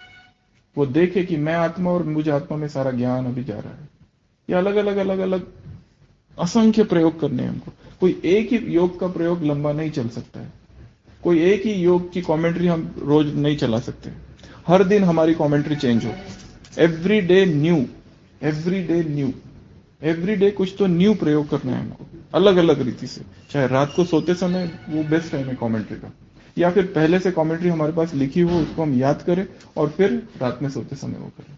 वो देखे कि मैं आत्मा और मुझे आत्मा में सारा ज्ञान अभी जा रहा है। ये अलग अलग अलग अलग असंख्य प्रयोग करने हैं हमको। कोई एक ही योग का प्रयोग लंबा नहीं चल सकता है, कोई एक ही योग की कमेंट्री हम रोज नहीं चला सकते। हर दिन हमारी कमेंट्री चेंज हो, every day new, every day new, every day कुछ तो न्यू प्रयोग करना है हमको, अलग अलग रीति से। चाहे रात को सोते समय वो बेस्ट टाइम है कमेंट्री का, या फिर पहले से कमेंट्री हमारे पास लिखी हो, उसको हम याद करें और फिर रात में सोते समय वो करें।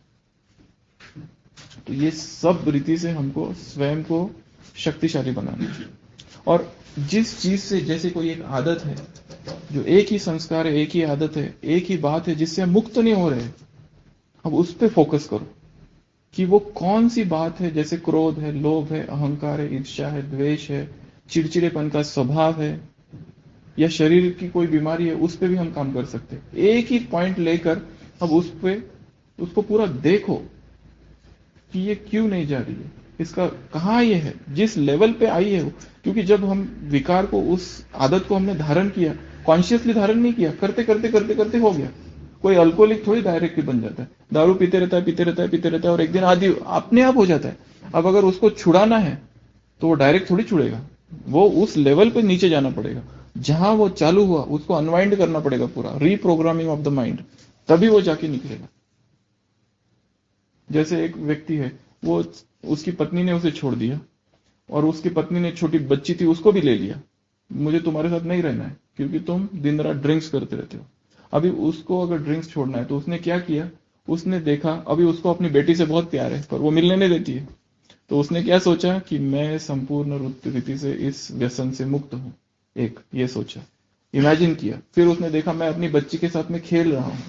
तो ये सब रीति से हमको स्वयं को शक्तिशाली बनाना है। और जिस चीज से, जैसे कोई एक आदत है, जो एक ही संस्कार है, एक ही आदत है, एक ही बात है जिससे हम मुक्त नहीं हो रहे, अब उस पर फोकस करो कि वो कौन सी बात है। जैसे क्रोध है, लोभ है, अहंकार है, ईर्ष्या है, द्वेष है, चिड़चिड़ेपन का स्वभाव है, या शरीर की कोई बीमारी है, उस पर भी हम काम कर सकते हैं। एक ही पॉइंट लेकर अब उस पे उसको पूरा देखो कि ये क्यों नहीं जा रही है, इसका कहां ये है, जिस लेवल पे आई है। क्योंकि जब हम विकार को, उस आदत को हमने धारण किया, कॉन्शियसली धारण नहीं किया, करते करते करते करते हो गया। कोई अल्कोहलिक थोड़ी डायरेक्टली बन जाता है, दारू पीते रहता है पीते रहता है पीते रहता है और एक दिन आदि अपने आप हो जाता है। अब अगर उसको छुड़ाना है तो वो डायरेक्ट थोड़ी छुड़ेगा, वो उस लेवल पे नीचे जाना पड़ेगा जहां वो चालू हुआ, उसको अनवाइंड करना पड़ेगा, पूरा रीप्रोग्रामिंग ऑफ द माइंड, तभी वो जाके निकलेगा। जैसे एक व्यक्ति है, वो उसकी पत्नी ने उसे छोड़ दिया और उसकी पत्नी ने छोटी बच्ची थी उसको भी ले लिया, मुझे तुम्हारे साथ नहीं रहना है क्योंकि तुम दिन रात ड्रिंक्स करते रहते हो। अभी उसको अगर ड्रिंक्स छोड़ना है तो उसने क्या किया, उसने देखा अभी उसको अपनी बेटी से बहुत प्यार है पर वो मिलने नहीं देती है, तो उसने क्या सोचा कि मैं संपूर्ण रीति से इस व्यसन से मुक्त हूं, एक ये सोचा, इमेजिन किया। फिर उसने देखा मैं अपनी बच्ची के साथ में खेल रहा हूं,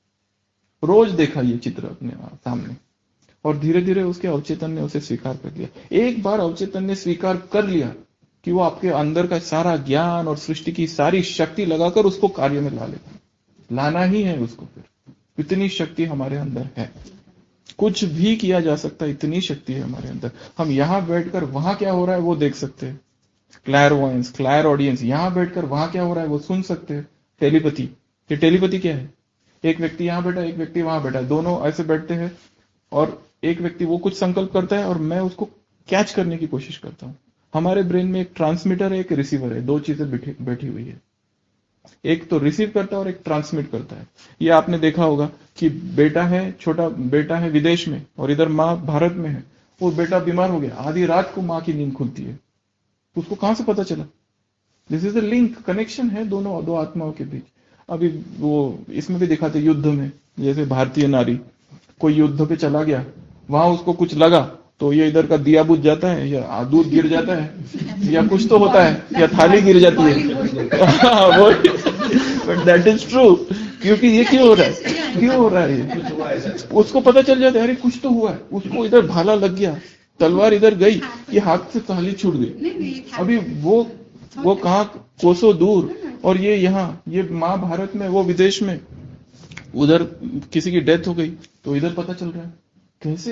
रोज देखा ये चित्र अपने सामने, और धीरे धीरे उसके अवचेतन ने उसे स्वीकार कर लिया। एक बार अवचेतन ने स्वीकार कर लिया कि वो आपके अंदर का सारा ज्ञान और सृष्टि की सारी शक्ति लगाकर उसको कार्य में ला लेगा, लाना ही है उसको। फिर इतनी शक्ति हमारे अंदर है, कुछ भी किया जा सकता है, इतनी शक्ति है हमारे अंदर। हम यहां बैठकर वहां क्या हो रहा है वो देख सकते हैं, क्लैरवॉयंस, क्लैर ऑडियंस, यहां बैठकर वहां क्या हो रहा है वो सुन सकते हैं। टेलीपैथी, ये टेलीपैथी क्या है, एक व्यक्ति यहां बैठा एक व्यक्ति वहां बैठा है, दोनों ऐसे बैठते हैं और एक व्यक्ति वो कुछ संकल्प करता है और मैं उसको कैच करने की कोशिश करता हूं। हमारे ब्रेन में एक ट्रांसमीटर है, एक रिसीवर है, दो चीजें बैठी हुई है, एक तो रिसीव करता है और एक ट्रांसमिट करता है। ये आपने देखा होगा कि बेटा है, छोटा बेटा है विदेश में और इधर माँ भारत में है, वो बेटा बीमार हो गया, आधी रात को माँ की नींद खुलती है, उसको कहां से पता चला? This is the link, connection है दोनों दो आत्माओं के बीच। अभी वो इसमें भी दिखाते युद्ध में, जैसे भारतीय नारी कोई युद्ध पे चला गया, वहां उसको कुछ लगा तो ये इधर का दिया बुझ जाता है या दूध गिर जाता है या कुछ तो होता है या थाली गिर जाती है वो, बट दैट इज ट्रू, क्योंकि ये क्यों हो रहा है, क्यों हो रहा है ये, उसको पता चल जाता है अरे कुछ तो हुआ है, उसको इधर भाला लग गया, तलवार इधर गई, ये हाथ से थाली छूट गई। अभी वो वो कहाँ कोसों दूर और ये यहाँ, ये माँ भारत में वो विदेश में, उधर किसी की डेथ हो गई तो इधर पता चल रहा है। कैसे?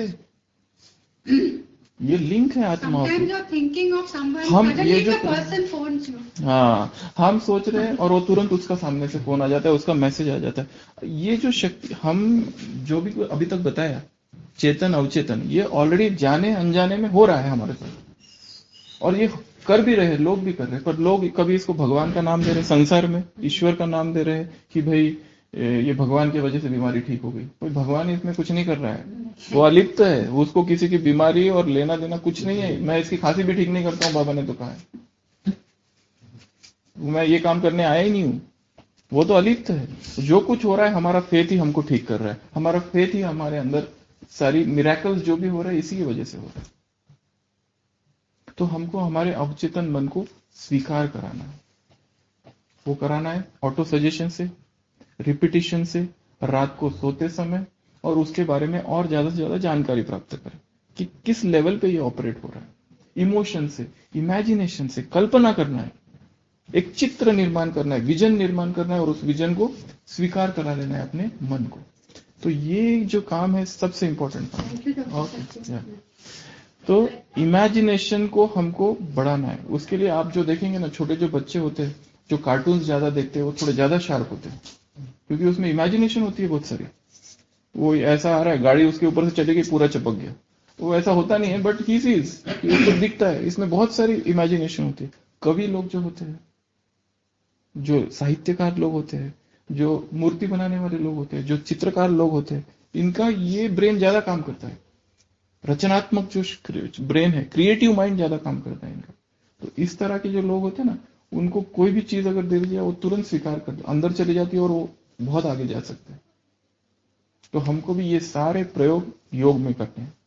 ये लिंक है आत्माओं की। हम ये जो हाँ हम सोच रहे हैं और वो तुरंत उसका सामने से फोन आ जाता है, उसका मैसेज आ जाता है। ये जो शक्ति हम जो भी अभी तक बताया, चेतन अवचेतन, ये ऑलरेडी जाने अनजाने में हो रहा है हमारे साथ, और ये कर भी रहे, लोग भी कर रहे हैं, पर लोग कभी इसको भगवान का नाम दे रहे, संसार में ईश्वर का नाम दे रहे कि भाई ये भगवान की वजह से बीमारी ठीक हो गई। कोई भगवान इसमें कुछ नहीं कर रहा है, वो अलिप्त है, उसको किसी की बीमारी और लेना देना कुछ नहीं है। मैं इसकी खांसी भी ठीक नहीं करता हूँ, बाबा ने तो कहा है, मैं ये काम करने आया ही नहीं हूं, वो तो अलिप्त है। जो कुछ हो रहा है हमारा फेथ ही हमको ठीक कर रहा है, हमारा फेथ ही हमारे अंदर सारी मिरेकल्स जो भी हो रहा है इसी की वजह से हो रहा है। तो हमको हमारे अवचेतन मन को स्वीकार कराना है, वो कराना है ऑटो सजेशन से, रिपीटिशन से, रात को सोते समय, और उसके बारे में और ज्यादा से ज्यादा जानकारी प्राप्त करें कि किस लेवल पे ये ऑपरेट हो रहा है। इमोशन से, इमेजिनेशन से, कल्पना करना है, एक चित्र निर्माण करना है, विजन निर्माण करना है, और उस विजन को स्वीकार करा लेना है अपने मन को। तो ये जो काम है सबसे इंपॉर्टेंट काम है। तो इमेजिनेशन को हमको बढ़ाना है। उसके लिए आप जो देखेंगे ना, छोटे जो बच्चे होते हैं जो कार्टून्स ज्यादा देखते हैं वो थोड़े ज्यादा शार्प होते हैं, क्योंकि उसमें इमेजिनेशन होती है बहुत सारी। वो ऐसा आ रहा है, गाड़ी उसके ऊपर से चलेगी, पूरा चिपक गया, वो ऐसा होता नहीं है, बट ही सीज, उसको दिखता है, इसमें बहुत सारी इमेजिनेशन होती है। कवि लोग जो होते हैं, जो साहित्यकार लोग होते हैं, जो मूर्ति बनाने वाले लोग होते हैं, जो चित्रकार लोग होते हैं, इनका ये ब्रेन ज्यादा काम करता है, रचनात्मक जो ब्रेन है, क्रिएटिव माइंड ज्यादा काम करता है इनका। तो इस तरह के जो लोग होते हैं ना, उनको कोई भी चीज अगर दे दी जाए वो तुरंत स्वीकार कर, अंदर चली जाती है और वो बहुत आगे जा सकते हैं। तो हमको भी ये सारे प्रयोग योग में करते हैं।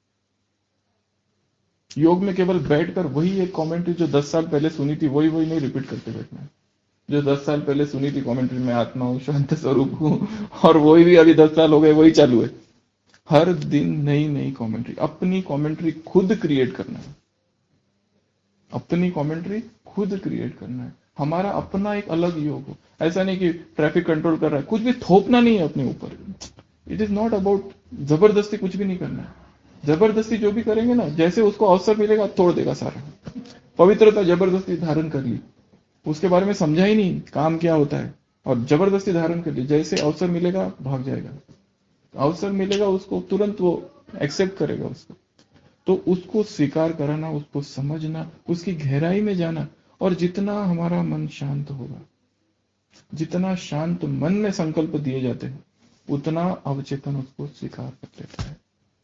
योग में केवल बैठकर वही एक कमेंट्री जो दस साल पहले सुनी थी वही वही नहीं रिपीट करते बैठना है। जो दस साल पहले सुनी थी कमेंट्री में, आत्मा हूं, शांत स्वरूप हूं, और वही भी अभी दस साल हो गए वही चालू है। हर दिन नई नई कमेंट्री, अपनी कमेंट्री खुद क्रिएट करना है, अपनी कमेंट्री खुद क्रिएट करना है। हमारा अपना एक अलग योग हो, ऐसा नहीं कि ट्रैफिक कंट्रोल कर रहा है, कुछ भी थोपना नहीं है अपने ऊपर। इट इज नॉट अबाउट जबरदस्ती, कुछ भी नहीं करना है। जबरदस्ती जो भी करेंगे ना, जैसे उसको अवसर मिलेगा तोड़ देगा सारा। पवित्रता जबरदस्ती धारण कर ली, उसके बारे में समझा ही नहीं काम क्या होता है, और जबरदस्ती धारण कर ली, जैसे अवसर मिलेगा भाग जाएगा, अवसर मिलेगा उसको तुरंत वो एक्सेप्ट करेगा उसको। तो उसको स्वीकार कराना, उसको समझना, उसकी गहराई में जाना, और जितना हमारा मन शांत होगा, जितना शांत मन में संकल्प दिए जाते हैं, उतना अवचेतन उसको स्वीकार कर लेता है।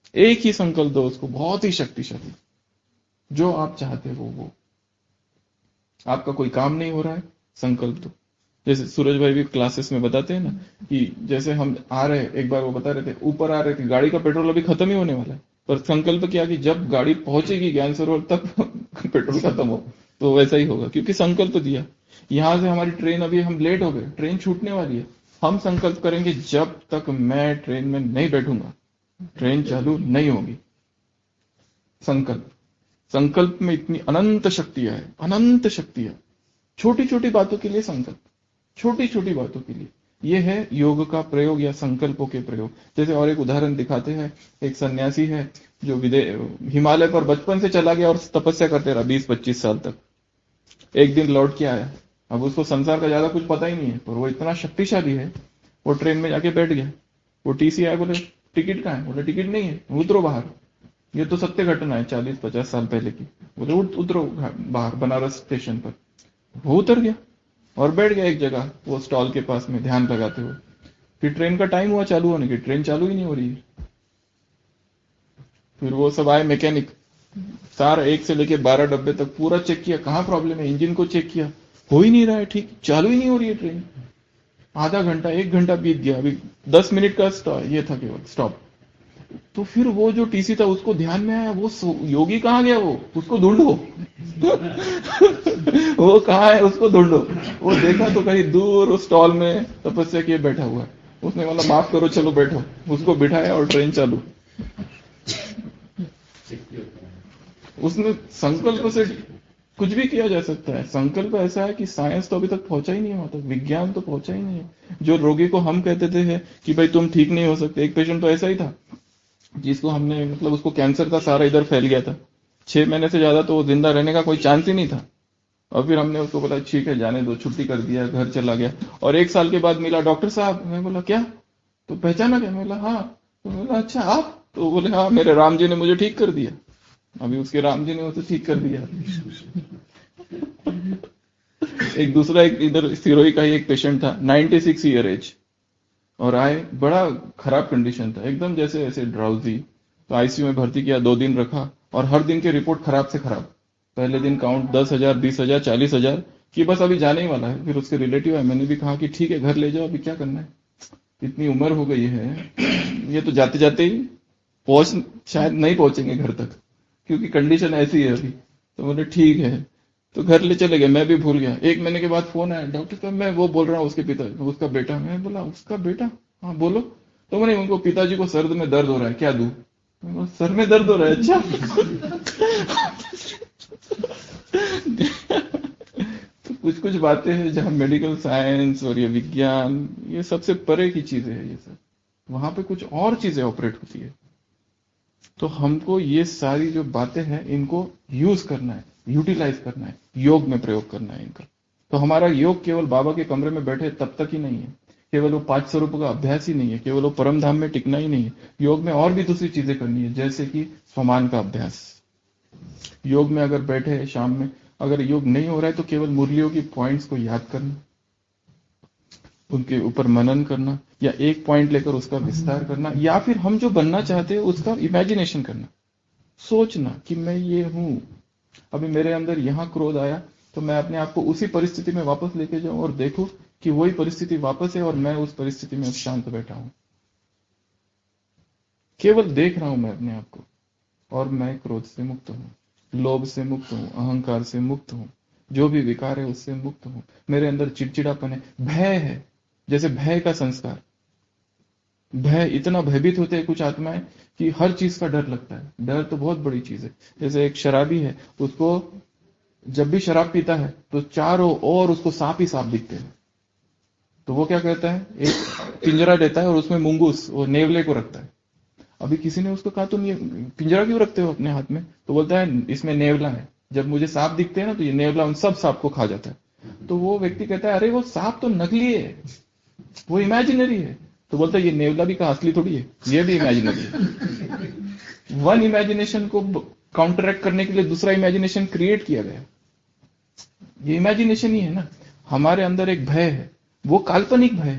एक ही संकल्प दो उसको, बहुत ही शक्तिशाली, जो आप चाहते हो वो। आपका कोई काम नहीं हो रहा है, संकल्प दो। जैसे सूरज भाई भी क्लासेस में बताते हैं ना कि जैसे हम आ रहे, एक बार वो बता रहे थे, ऊपर आ रहे थे, गाड़ी का पेट्रोल अभी खत्म ही होने वाला है, पर संकल्प किया कि जब गाड़ी पहुंचेगी ज्ञान सरोवर तक पेट्रोल खत्म हो। तो वैसा ही होगा, क्योंकि संकल्प दिया। यहां से हमारी ट्रेन, अभी हम लेट हो गए, ट्रेन छूटने वाली है, हम संकल्प करेंगे जब तक मैं ट्रेन में नहीं बैठूंगा ट्रेन चालू नहीं होगी। संकल्प, संकल्प में इतनी अनंत शक्तियां है, अनंत शक्तियां। छोटी छोटी बातों के लिए संकल्प, छोटी छोटी बातों के लिए। यह है योग का प्रयोग या संकल्पों के प्रयोग। जैसे और एक उदाहरण दिखाते हैं, एक सन्यासी है जो विदेश हिमालय पर बचपन से चला गया और तपस्या करते रहा बीस पच्चीस साल तक। एक दिन लौट के आया, अब उसको संसार का ज्यादा कुछ पता ही नहीं है, पर वो इतना शक्तिशाली है, वो ट्रेन में जाके बैठ गया। वो टीसी आया, बोले टिकट कहाँ है? बोले टिकट नहीं है, उतरो बाहर। ये तो सत्य घटना है चालीस पचास साल पहले की। बोले उतरो बाहर बनारस स्टेशन पर। वो उतर गया और बैठ गया एक जगह, वो स्टॉल के पास में ध्यान लगाते हुए। फिर ट्रेन का टाइम हुआ चालू होने की, ट्रेन चालू ही नहीं हो रही है। फिर वो सब आए मैकेनिक, सारा एक से लेके बारह डब्बे तक पूरा चेक किया, कहाँ प्रॉब्लम है, इंजन को चेक किया, हो ही नहीं रहा है ठीक, चालू ही नहीं हो रही है ट्रेन। आधा घंटा एक घंटा बीत गया, अभी दस मिनट का स्टॉप ये था केवल स्टॉप। तो फिर वो जो टीसी था उसको ध्यान में आया, वो योगी कहाँ गया, वो उसको ढूंढो। वो कहाँ है, उसको ढूंढो। वो देखा तो कहीं दूर उस स्टॉल में तपस्या किए बैठा हुआ है। उसने बोला माफ करो चलो बैठो, उसको बिठाया और ट्रेन चालू। उसने संकल्प से कुछ भी किया जा सकता है। संकल्प ऐसा है कि साइंस तो अभी तक पहुंचा ही नहीं है, मतलब विज्ञान तो पहुंचा ही नहीं है। जो रोगी को हम कहते थे कि भाई तुम ठीक नहीं हो सकते, एक पेशेंट तो ऐसा ही था जिसको हमने, मतलब उसको कैंसर था, सारा इधर फैल गया था, छह महीने से ज्यादा तो वो जिंदा रहने का कोई चांस ही नहीं था। और फिर हमने उसको बोला ठीक है जाने दो, छुट्टी कर दिया, घर चला गया। और एक साल के बाद मिला, डॉक्टर साहब। मैं बोला क्या, तो पहचाना क्या? मैं बोला हाँ। तो बोला अच्छा आप? तो बोले हाँ, मेरे राम जी ने मुझे ठीक कर दिया। अभी उसके राम जी ने उसे ठीक कर दिया। एक दूसरा, एक इधर सिरोही का ही एक पेशेंट था, नाइन्टी सिक्स ईयर एज, और आए, बड़ा खराब कंडीशन था, एकदम जैसे ऐसे ड्राउजी। तो आईसीयू में भर्ती किया, दो दिन रखा, और हर दिन की रिपोर्ट खराब से खराब। पहले दिन काउंट दस हजार बीस हजार चालीस हजार कि बस अभी जाने ही वाला है। फिर उसके रिलेटिव है, मैंने भी कहा कि ठीक है घर ले जाओ, अभी क्या करना है, इतनी उम्र हो गई है, ये तो जाते जाते ही पहुंच शायद नहीं पहुंचेंगे घर तक, क्योंकि कंडीशन ऐसी है अभी। तो बोले ठीक है, तो घर ले चले गए। मैं भी भूल गया। एक महीने के बाद फोन आया, डॉक्टर साहब मैं वो बोल रहा हूँ उसके पिता, उसका बेटा। मैं बोला उसका बेटा? हाँ बोलो। तो मैंने उनको, पिताजी को सर में दर्द हो रहा है, क्या दूं? सर में दर्द हो रहा है, अच्छा। तो कुछ कुछ बातें हैं जहां मेडिकल साइंस और ये विज्ञान, ये सबसे परे की चीजें है ये सब, वहां पे कुछ और चीजें ऑपरेट होती है। तो हमको ये सारी जो बातें हैं इनको यूज करना है, यूटिलाइज करना है, योग में प्रयोग करना है इनका। तो हमारा योग केवल बाबा के कमरे में बैठे तब तक ही नहीं है, केवल वो पांच सौ रुपये का अभ्यास ही नहीं है, केवल वो परम धाम में टिकना ही नहीं है। योग में और भी दूसरी चीजें करनी है, जैसे कि स्वमान का अभ्यास। योग में अगर बैठे शाम में, अगर योग नहीं हो रहा है तो केवल मुरलियों की पॉइंट्स को याद करना, उनके ऊपर मनन करना, या एक पॉइंट लेकर उसका विस्तार करना, या फिर हम जो बनना चाहते हैं उसका इमेजिनेशन करना, सोचना कि मैं ये हूं, अभी मेरे अंदर यहां क्रोध आया तो मैं अपने आप को उसी परिस्थिति में वापस लेके जाऊं और देखो कि वही परिस्थिति वापस है और मैं उस परिस्थिति में शांत बैठा हूं। केवल देख रहा हूं मैं अपने आप को, और मैं क्रोध से मुक्त हूं, लोभ से मुक्त हूं, अहंकार से मुक्त हूं, जो भी विकार है उससे मुक्त हूं। मेरे अंदर चिड़चिड़ापन है, भय है, जैसे भय का संस्कार। भय, इतना भयभीत होते हैं कुछ आत्माएं कि हर चीज का डर लगता है। डर तो बहुत बड़ी चीज है। जैसे एक शराबी है, उसको जब भी शराब पीता है तो चारों ओर उसको सांप ही सांप दिखते हैं। तो वो क्या करता है, एक पिंजरा देता है और उसमें मुंगूस, वो नेवले को रखता है। अभी किसी ने उसको कहा तुम ये पिंजरा क्यों रखते हो अपने हाथ में? तो बोलता है इसमें नेवला है, जब मुझे सांप दिखते हैं ना तो ये नेवला उन सब सांप को खा जाता है। तो वो व्यक्ति कहता है अरे वो सांप तो नकली है, वो इमेजिनरी है। तो बोलता है ये नेवला भी का असली थोड़ी है, ये भी इमेजिनरी है। वन इमेजिनेशन को काउंटरैक्ट करने के लिए दूसरा इमेजिनेशन क्रिएट किया गया। ये इमेजिनेशन ही है ना। हमारे अंदर एक भय है, वो काल्पनिक भय है,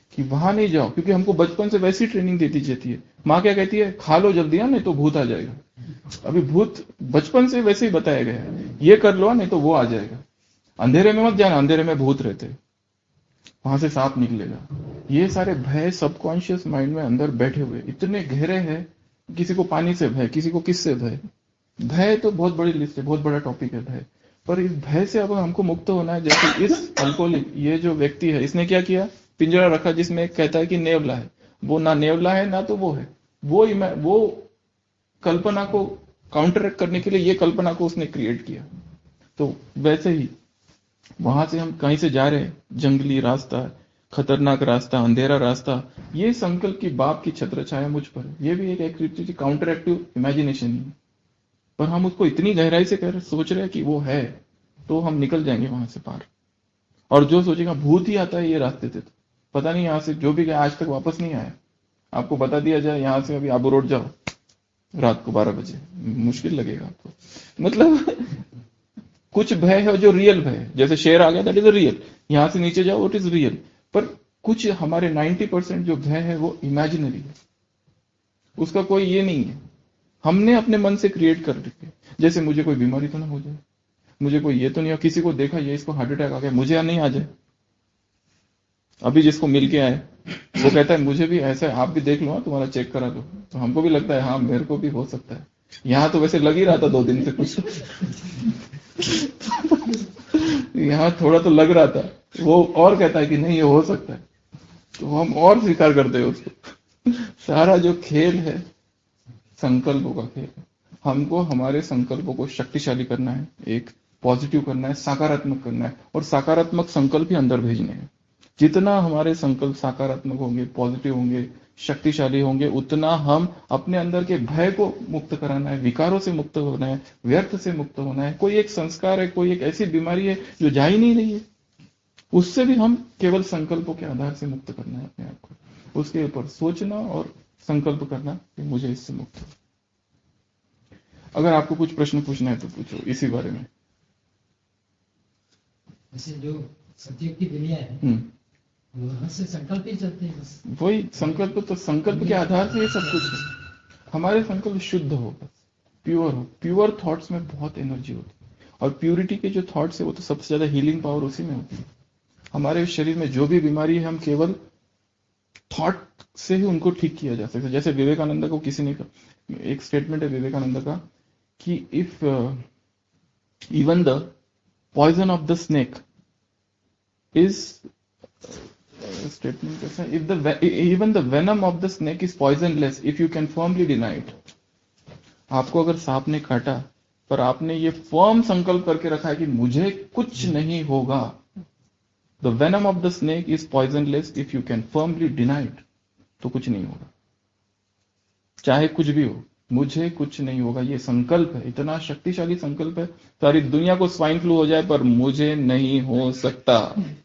कि वहां नहीं जाओ, क्योंकि हमको बचपन से वैसी ट्रेनिंग देती जाती है। माँ क्या कहती है, खा लो जल्दी नहीं तो भूत आ जाएगा। अभी भूत बचपन से वैसे ही बताया गया है, ये कर लो नहीं तो वो आ जाएगा, अंधेरे में मत जाना, अंधेरे में भूत रहते, वहां से सांप निकलेगा। ये सारे भय सबकॉन्शियस माइंड में अंदर बैठे हुए इतने गहरे हैं। किसी को पानी से भय, किसी को किससे भय। भय तो बहुत बड़ी लिस्ट है, बहुत बड़ा टॉपिक है भय। पर इस भय से अब हमको मुक्त होना है। जैसे इस अल्कोहलिक, ये जो व्यक्ति है, इसने क्या किया, पिंजरा रखा जिसमें एक कहता है कि नेवला है, वो ना नेवला है ना तो वो है। वो वो कल्पना को काउंटरैक्ट करने के लिए ये कल्पना को उसने क्रिएट किया। तो वैसे ही वहां से हम कहीं से जा रहे हैं, जंगली रास्ता, खतरनाक रास्ता, अंधेरा रास्ता, ये संकल्प की बाप की छत्र छाया मुझ पर, ये भी एक एक्टिविटी काउंटर एक्टिव इमेजिनेशन ही। पर हम उसको इतनी गहराई से कर सोच रहे हैं कि वो है, तो हम निकल जाएंगे वहां से पार। और जो सोचेगा भूत ही आता है ये रास्ते थे, तो पता नहीं यहां से जो भी गया आज तक वापस नहीं आया। आपको बता दिया जाए यहां से अभी आबू रोड जाओ रात को बारह बजे, मुश्किल लगेगा आपको। मतलब कुछ भय है जो रियल भय है, जैसे शेर आ गया दैट इज अ रियल, यहां से नीचे जाओ इट इज रियल। पर कुछ हमारे नब्बे परसेंट जो भय है वो इमेजिनरी है, उसका कोई ये नहीं है, हमने अपने मन से क्रिएट कर रखे। जैसे मुझे कोई बीमारी तो ना हो जाए, मुझे कोई ये तो नहीं हो, किसी को देखा ये इसको हार्ट अटैक आ गया, मुझे नहीं आ जाए। अभी जिसको मिल के आए वो कहता है मुझे भी ऐसा है, आप भी देख लो, तुम्हारा चेक करा दो। तो हमको भी लगता है हाँ मेरे को भी हो सकता है। यहां तो वैसे लग ही रहा था दो दिन से कुछ यहां थोड़ा तो लग रहा था, वो और कहता है कि नहीं ये हो सकता है, तो हम और स्वीकार करते हैं उसको। सारा जो खेल है संकल्पों का खेल है। हमको हमारे संकल्पों को शक्तिशाली करना है, एक पॉजिटिव करना है, सकारात्मक करना है, और सकारात्मक संकल्प ही अंदर भेजने हैं। जितना हमारे संकल्प सकारात्मक होंगे, पॉजिटिव होंगे, शक्तिशाली होंगे, उतना हम अपने अंदर के भय को मुक्त कराना है, विकारों से मुक्त होना है, व्यर्थ से मुक्त होना है। कोई एक संस्कार है, कोई एक ऐसी बीमारी है जो जा ही नहीं रही है, उससे भी हम केवल संकल्पों के आधार से मुक्त करना है अपने आप को। उसके ऊपर सोचना और संकल्प करना कि मुझे इससे मुक्त हो। अगर आपको कुछ प्रश्न पूछना है तो पूछो इसी बारे में। जैसे जो सत्युग की दुनिया है हम्म वहां से संकल्प ही चलते हैं बस। वही संकल्प, तो संकल्प के आधार से ये सब कुछ है। हमारे संकल्प शुद्ध हो, बस प्योर हो। प्योर थॉट्स में बहुत एनर्जी होती है, और प्योरिटी के जो थॉट्स है वो तो सबसे ज्यादा हीलिंग पावर उसी में होती है। हमारे शरीर में जो भी बीमारी है हम केवल थॉट से ही उनको ठीक किया जा सकता है। जैसे विवेकानंद को किसी ने कहा, एक स्टेटमेंट है विवेकानंद का कि if even the poison of the snake is statement कैसा, if the even the venom of the snake is poisonless if you can firmly deny it. आपको अगर सांप ने काटा पर आपने ये फर्म संकल्प करके रखा है कि मुझे कुछ नहीं होगा, the venom of the snake is poisonless if you can firmly deny it, तो कुछ नहीं होगा, चाहे कुछ भी हो, मुझे कुछ नहीं होगा। ये संकल्प है, इतना शक्तिशाली संकल्प है। सारी दुनिया को स्वाइन फ्लू हो जाए पर मुझे नहीं हो सकता।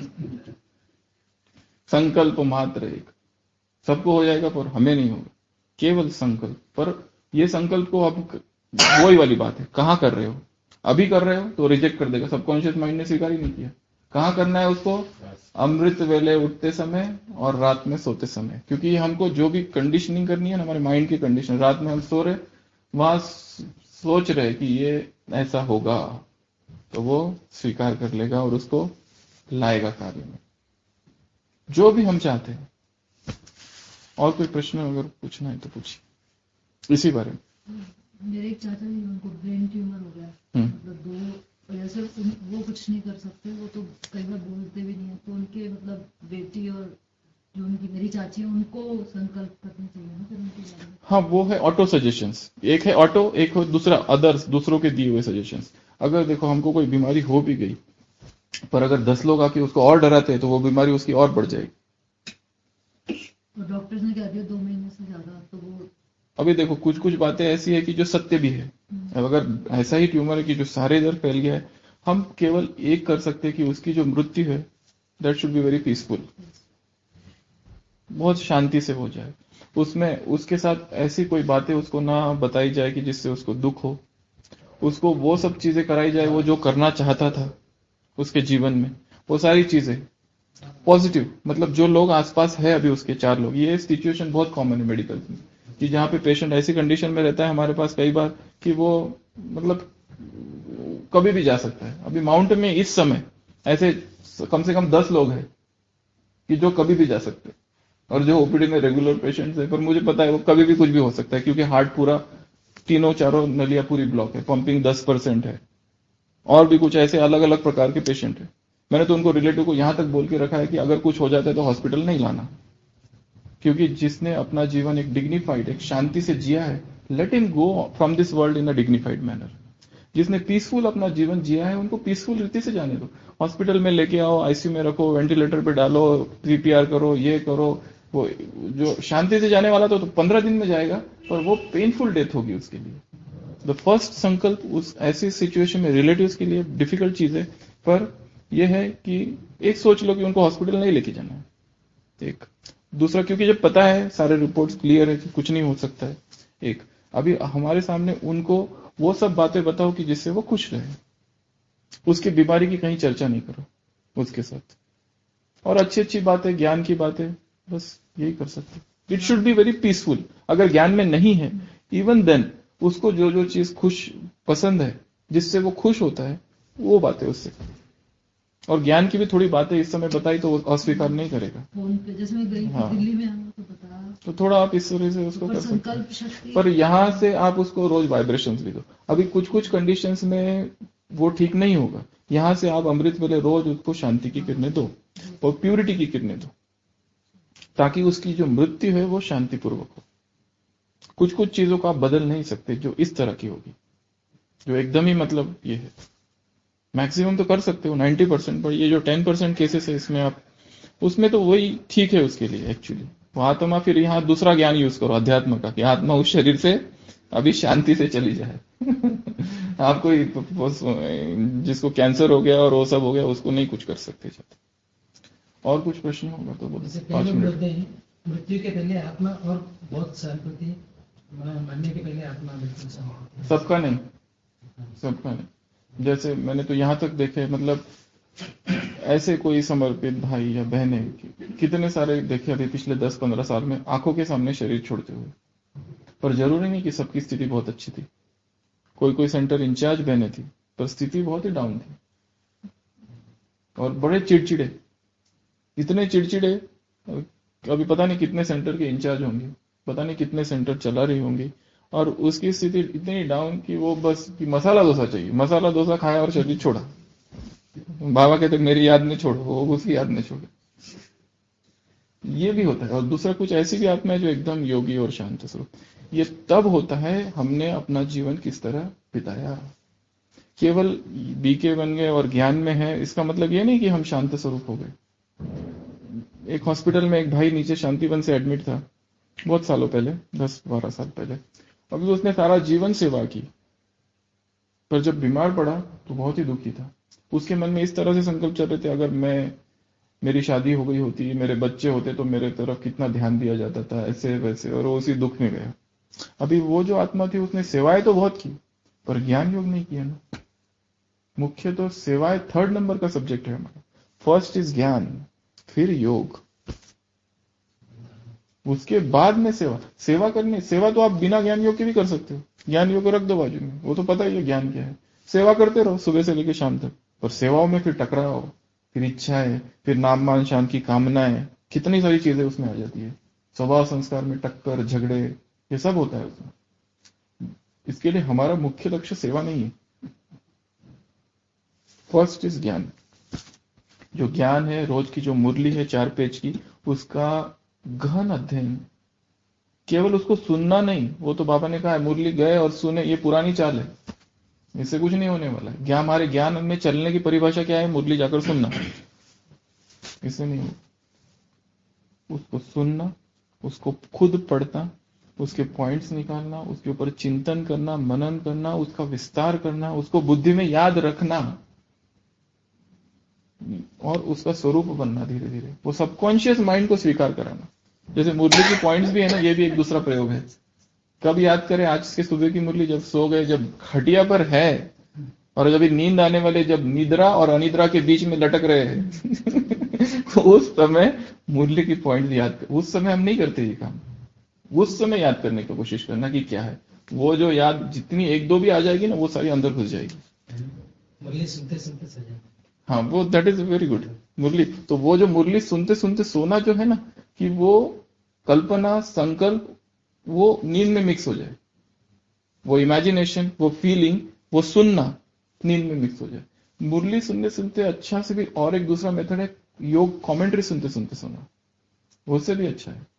संकल्प मात्र एक, सबको हो जाएगा पर हमें नहीं होगा, केवल संकल्प। पर ये संकल्प को अब वही वाली बात है, कहां कर रहे हो। अभी कर रहे हो तो रिजेक्ट कर देगा, सबकॉन्शियस माइंड ने स्वीकार ही नहीं किया। कहां करना है उसको, अमृत वेले उठते समय और रात में सोते समय। क्योंकि हमको जो भी कंडीशनिंग करनी है ना, हमारे माइंड की कंडीशन, रात में हम सो रहे, वहां सोच रहे कि ये ऐसा होगा, तो वो स्वीकार कर लेगा और उसको लाएगा कार्य में, जो भी हम चाहते हैं। और कोई प्रश्न अगर पूछना है तो पूछिए इसी बारे में। मेरे एक चाचा जी, उनको ब्रेन ट्यूमर हो गया, मतलब दो वजह से वो कुछ नहीं कर सकते, वो तो कई बार बोलते भी नहीं है। तो उनके मतलब बेटी और जो उनकी मेरी चाची है उनको संकल्प करना चाहिए ना फिर उनके बारे में। हाँ, वो है ऑटो सजेशंस। एक है ऑटो, एक हो दूसरा अदर्स, दूसरों के दिए हुए सजेशंस। अगर देखो हमको कोई बीमारी हो भी गई, पर अगर दस लोग आके उसको और डराते हैं तो वो बीमारी उसकी और बढ़ जाएगी। और डॉक्टर्स ने कह दिया दो महीने से ज्यादा, तो वो अभी देखो कुछ कुछ बातें ऐसी है कि जो सत्य भी है। अब अगर ऐसा ही ट्यूमर है कि जो सारे इधर फैल गया है, हम केवल एक कर सकते हैं कि उसकी जो मृत्यु है that should be very peaceful, बहुत शांति से हो जाए। उसमें उसके साथ ऐसी कोई बातें उसको ना बताई जाए कि जिससे उसको दुख हो। उसको वो सब चीजें कराई जाए वो जो करना चाहता था उसके जीवन में, वो सारी चीजें। पॉजिटिव, मतलब जो लोग आसपास है अभी उसके चार लोग, ये सिचुएशन बहुत कॉमन है मेडिकल में कि जहाँ पे पेशेंट ऐसी कंडीशन में रहता है हमारे पास कई बार कि वो मतलब कभी भी जा सकता है। अभी माउंट में इस समय ऐसे कम से कम दस लोग हैं कि जो कभी भी जा सकते हैं और जो ओपीडी में रेगुलर पेशेंट्स है, पर मुझे पता है वो कभी भी कुछ भी हो सकता है क्योंकि हार्ट पूरा तीनों चारों नलियां पूरी ब्लॉक है, पंपिंग दस परसेंट है, और भी कुछ ऐसे अलग अलग प्रकार के पेशेंट है। मैंने तो उनको रिलेटिव को यहां तक बोल के रखा है कि अगर कुछ हो जाता है तो हॉस्पिटल नहीं लाना, क्योंकि जिसने अपना जीवन एक डिग्निफाइड एक शांति से जिया है, let him go from this world in a dignified manner. जिसने पीसफुल अपना जीवन जिया है उनको पीसफुल रीति से जाने दो। हॉस्पिटल में लेके आओ, आईसीयू में रखो, वेंटिलेटर पे डालो, पीपीआर करो, ये करो, वो जो शांति से जाने वाला तो पंद्रह दिन में जाएगा, पर वो पेनफुल डेथ होगी उसके लिए। द फर्स्ट संकल्प उस ऐसी सिचुएशन में रिलेटिव्स के लिए डिफिकल्ट चीज है, पर यह है कि एक सोच लो कि उनको हॉस्पिटल नहीं लेके जाना है, एक। दूसरा, क्योंकि जब पता है सारे रिपोर्ट्स क्लियर है कि कुछ नहीं हो सकता है, एक। अभी हमारे सामने उनको वो सब बातें बताओ कि जिससे वो खुश रहे, उसकी बीमारी की कहीं चर्चा नहीं करो उसके साथ, और अच्छी अच्छी बातें, ज्ञान की बातें, बस यही कर सकते। It should be very peaceful. अगर ज्ञान में नहीं है, इवन देन उसको जो जो चीज खुश पसंद है, जिससे वो खुश होता है, वो बातें उससे। और ज्ञान की भी थोड़ी बातें इस समय बताई तो वो अस्वीकार नहीं करेगा। फोन पे जैसे मैं गई हाँ। दिल्ली में आना तो बता, तो थोड़ा आप इस तरह से उसको पर कर सकते संकल्प हैं, शक्ति पर यहां से आप उसको रोज वाइब्रेशंस भी दो। अभी कुछ कुछ कंडीशंस में वो ठीक नहीं होगा, यहां से आप अमृत वेले रोज उसको शांति की किरणें दो और प्यूरिटी की किरणें दो, ताकि उसकी जो मृत्यु है वो शांतिपूर्वक हो। कुछ कुछ चीजों को आप बदल नहीं सकते जो इस तरह की होगी, जो एकदम ही मतलब ये है। मैक्सिमम तो कर सकते हो नाइन्टी परसेंट, पर ये जो टेन परसेंट केसेस है इसमें आप, उसमें तो वही ठीक है उसके लिए एक्चुअली। वो आत्मा, फिर यहाँ दूसरा ज्ञान यूज करो अध्यात्म का, कि आत्मा उस शरीर से अभी शांति से चली जाए। आपको जिसको कैंसर हो गया और वो सब हो गया, उसको नहीं कुछ कर सकते जाते। और कुछ प्रश्न होगा तो बोलो। जैसे कई पांच लोग मिनट। बोलते हैं मृत्यु के पहले आत्मा और बहुत शांत होती है, मरने के पहले आत्मा बिल्कुल शांत होती है। सबका नहीं, सबका नहीं। जैसे मैंने तो यहां तक देखे, मतलब ऐसे कोई समर्पित भाई या बहने कितने सारे देखे अभी पिछले दस पंद्रह साल में, आंखों के सामने शरीर छोड़ते हुए। पर जरूरी नहीं कि सबकी स्थिति बहुत अच्छी थी। कोई कोई सेंटर इंचार्ज बहने थी, पर स्थिति बहुत ही डाउन थी, और बड़े चिड़चिड़े, इतने चिड़चिड़े, अभी पता नहीं कितने सेंटर के इंचार्ज होंगे, पता नहीं कितने सेंटर चला रही होंगी, और उसकी स्थिति इतनी डाउन कि वो बस कि मसाला डोसा चाहिए, मसाला डोसा खाया और शरीर छोड़ा। बाबा कहते मेरी याद में छोड़ो, वो उसकी याद में छोड़ो। ये भी होता है। और दूसरा, कुछ ऐसी भी आत्मा है जो एकदम योगी और शांत स्वरूप। ये तब होता है हमने अपना जीवन किस तरह बिताया। केवल बीके बन गए और ज्ञान में है, इसका मतलब ये नहीं कि हम शांत स्वरूप हो गए। एक हॉस्पिटल में एक भाई नीचे शांतिवन से एडमिट था, बहुत सालों पहले, दस बारह साल पहले। अभी उसने सारा जीवन सेवा की, पर जब बीमार पड़ा तो बहुत ही दुखी था। उसके मन में इस तरह से संकल्प चल रहे थे, अगर मैं मेरी शादी हो गई होती, मेरे बच्चे होते, तो मेरे तरफ कितना ध्यान दिया जाता था, ऐसे वैसे, और वो उसी दुख में गया। अभी वो जो आत्मा थी उसने सेवाएं तो बहुत की, पर ज्ञान योग नहीं किया ना। मुख्य तो सेवाएं थर्ड नंबर का सब्जेक्ट है हमारा। फर्स्ट इज ज्ञान, फिर योग, उसके बाद में सेवा। सेवा करनी, सेवा तो आप बिना ज्ञान योग के भी कर सकते हो। ज्ञान योग रख दो बाजू में, वो तो पता ही है ज्ञान क्या है। सेवा करते रहो सुबह से लेकर शाम तक, और सेवाओं में फिर टकराव, फिर इच्छाएं, फिर नाम मान शान की कामनाएं, कितनी सारी चीजें उसमें आ जाती है। स्वभाव संस्कार में टक्कर, झगड़े, ये सब होता है उसमें। इसके लिए हमारा मुख्य लक्ष्य सेवा नहीं है। फर्स्ट इज ज्ञान। जो ज्ञान है, रोज की जो मुरली है चार पेज की, उसका गहन अध्ययन। केवल उसको सुनना नहीं, वो तो बाबा ने कहा है मुरली गए और सुने, ये पुरानी चाल है, इससे कुछ नहीं होने वाला है। ज्ञान, हमारे ज्ञान में चलने की परिभाषा क्या है? मुरली जाकर सुनना, इससे नहीं हो। उसको सुनना, उसको खुद पढ़ना, उसके पॉइंट्स निकालना, उसके ऊपर चिंतन करना, मनन करना, उसका विस्तार करना, उसको बुद्धि में याद रखना, और उसका स्वरूप बनना धीरे धीरे। वो सबकॉन्शियस माइंड को स्वीकार कराना। जैसे मुरली की पॉइंट्स भी है ना, ये भी एक दूसरा प्रयोग है। कब याद करें? आज के सुबह की मुरली, जब सो गए, जब खटिया पर है, और जब नींद आने वाले, जब निद्रा और अनिद्रा के बीच में लटक रहे हैं तो उस समय मुरली की पॉइंट याद कर, उस समय हम नहीं करते ये काम, उस समय याद करने की कोशिश करना कि क्या है वो, जो याद जितनी एक दो भी आ जाएगी ना वो सारी अंदर घुस जाएगी। मुरली सुनते सुनते सो जाए। हाँ वो that is very good Murli. तो वो जो मुरली सुनते सुनते सोना जो है ना, कि वो कल्पना संकल्प वो नींद में मिक्स हो जाए, वो इमेजिनेशन वो फीलिंग वो सुनना नींद में मिक्स हो जाए। मुरली सुनने सुनते अच्छा से भी और एक दूसरा मेथड है योग कमेंट्री सुनते सुनते सोना, उससे भी अच्छा है।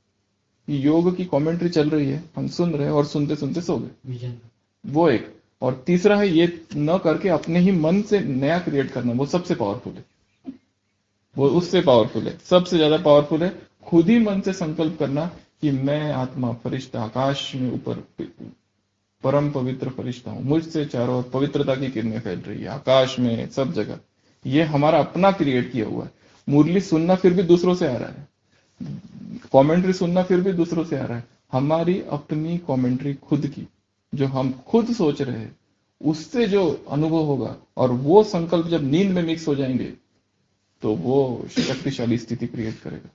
योग की कमेंट्री चल रही है, हम सुन रहे हैं और सुनते सुनते सो गए, वो एक। और तीसरा है ये न करके अपने ही मन से नया क्रिएट करना, वो सबसे पावरफुल है, वो उससे पावरफुल है, सबसे ज्यादा पावरफुल है। खुद ही मन से संकल्प करना कि मैं आत्मा फरिश्ता आकाश में ऊपर परम पवित्र फरिश्ता हूं, मुझसे चारों ओर पवित्रता की किरणें फैल रही है आकाश में सब जगह, ये हमारा अपना क्रिएट किया हुआ है। मुरली सुनना फिर भी दूसरों से आ रहा है, कमेंट्री सुनना फिर भी दूसरों से आ रहा है, हमारी अपनी कमेंट्री खुद की जो हम खुद सोच रहे हैं उससे जो अनुभव होगा, और वो संकल्प जब नींद में मिक्स हो जाएंगे तो वो शक्तिशाली स्थिति क्रिएट करेगा,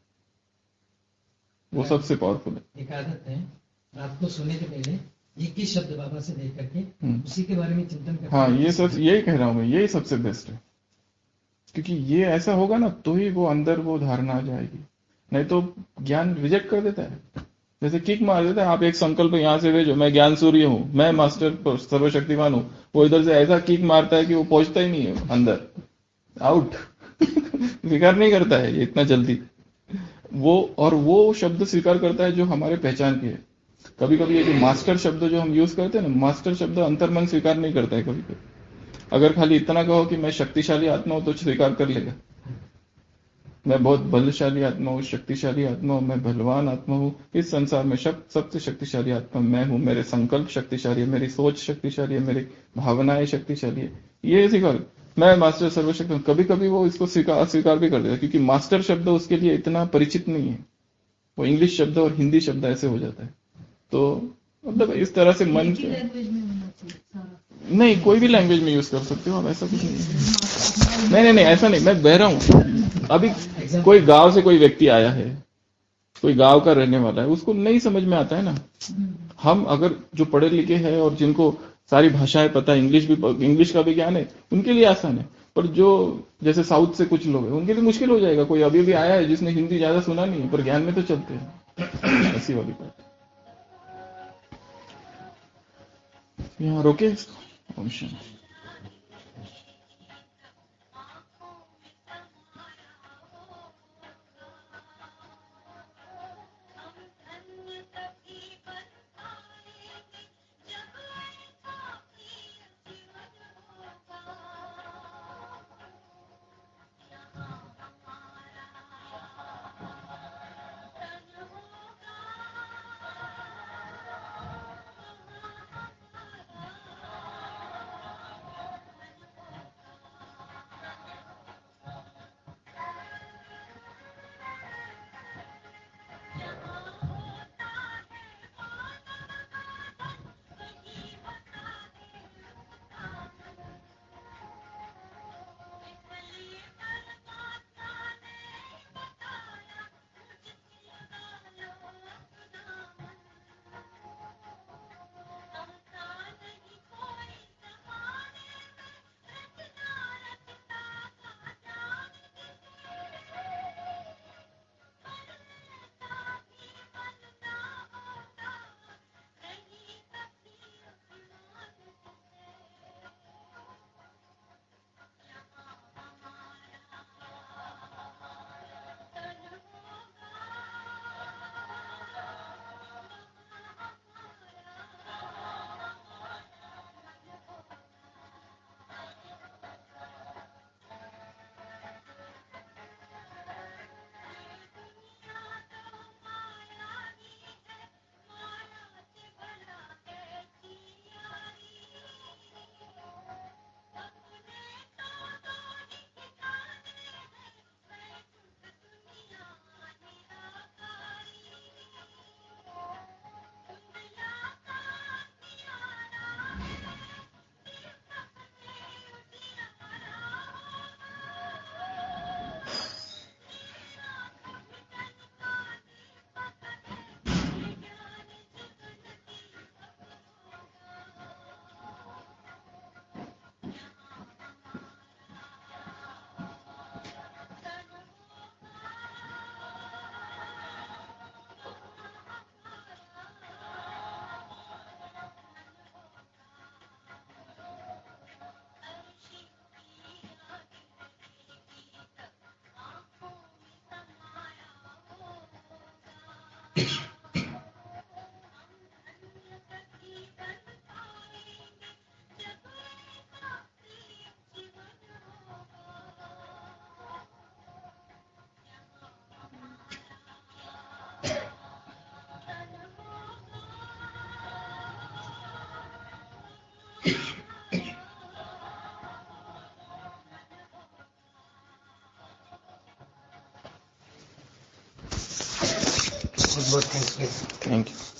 वो सबसे पावरफुल है। एक आदत है रात को सोने के पहले एक ही शब्द बाबा से देख करके हम्म। उसी के बारे में चिंतन करते हाँ हैं। ये सब यही कह रहा हूं मैं, यही सबसे बेस्ट है, क्योंकि ये ऐसा होगा ना तो ही वो अंदर वो धारणा आ जाएगी, नहीं तो ज्ञान रिजेक्ट कर देता है, जैसे किक मार देता है। आप एक संकल्प यहां से भेजो, मैं ज्ञान सूर्य हूं, मैं मास्टर सर्वशक्तिमान हूं, वो इधर से ऐसा किक मारता है कि वो पहुंचता ही नहीं है अंदर, आउट स्वीकार नहीं करता है ये इतना जल्दी वो, और वो शब्द स्वीकार करता है जो हमारे पहचान के है। कभी कभी ये जो मास्टर शब्द जो हम यूज करते हैं ना, मास्टर शब्द अंतर्मन स्वीकार नहीं करता है कभी कभी। अगर खाली इतना कहो कि मैं शक्तिशाली आत्मा हूं तो स्वीकार कर लेगा, मैं बहुत बलशाली आत्मा हूँ, शक्तिशाली आत्मा हूँ, मैं बलवान आत्मा हूँ, इस संसार में सब सबसे शक्तिशाली आत्मा मैं हूँ, मेरे संकल्प शक्तिशाली है, मेरी सोच शक्तिशाली है, मेरी भावनाएं शक्तिशाली है, ये स्वीकार, मैं मास्टर सर्वशक्ति हूँ। कभी कभी वो इसको स्वीकार अस्वीकार भी कर देता है, क्योंकि मास्टर शब्द उसके लिए इतना परिचित नहीं है, वो इंग्लिश शब्द और हिंदी शब्द ऐसे हो जाता है। तो मतलब इस तरह से मन एक ही लैंग्वेज में होना चाहिए सारा। नहीं, कोई भी लैंग्वेज में यूज कर सकते हो आप, ऐसा कुछ नहीं है। नहीं नहीं नहीं ऐसा नहीं, मैं बह रहा हूँ अभी, कोई गांव से कोई व्यक्ति आया है, कोई गांव का रहने वाला है, उसको नहीं समझ में आता है ना। हम अगर जो पढ़े लिखे हैं और जिनको सारी भाषाएं पता है, इंग्लिश भी, इंग्लिश का भी ज्ञान है, उनके लिए आसान है, पर जो जैसे साउथ से कुछ लोग हैं उनके लिए मुश्किल हो जाएगा। कोई अभी भी आया है जिसने हिंदी ज्यादा सुना नहीं है पर ज्ञान में तो चलते हैं, ऐसी वाली बात। यहाँ रोके इसको। ओम शांति। बहुत बहुत थैंक्स। Thank you.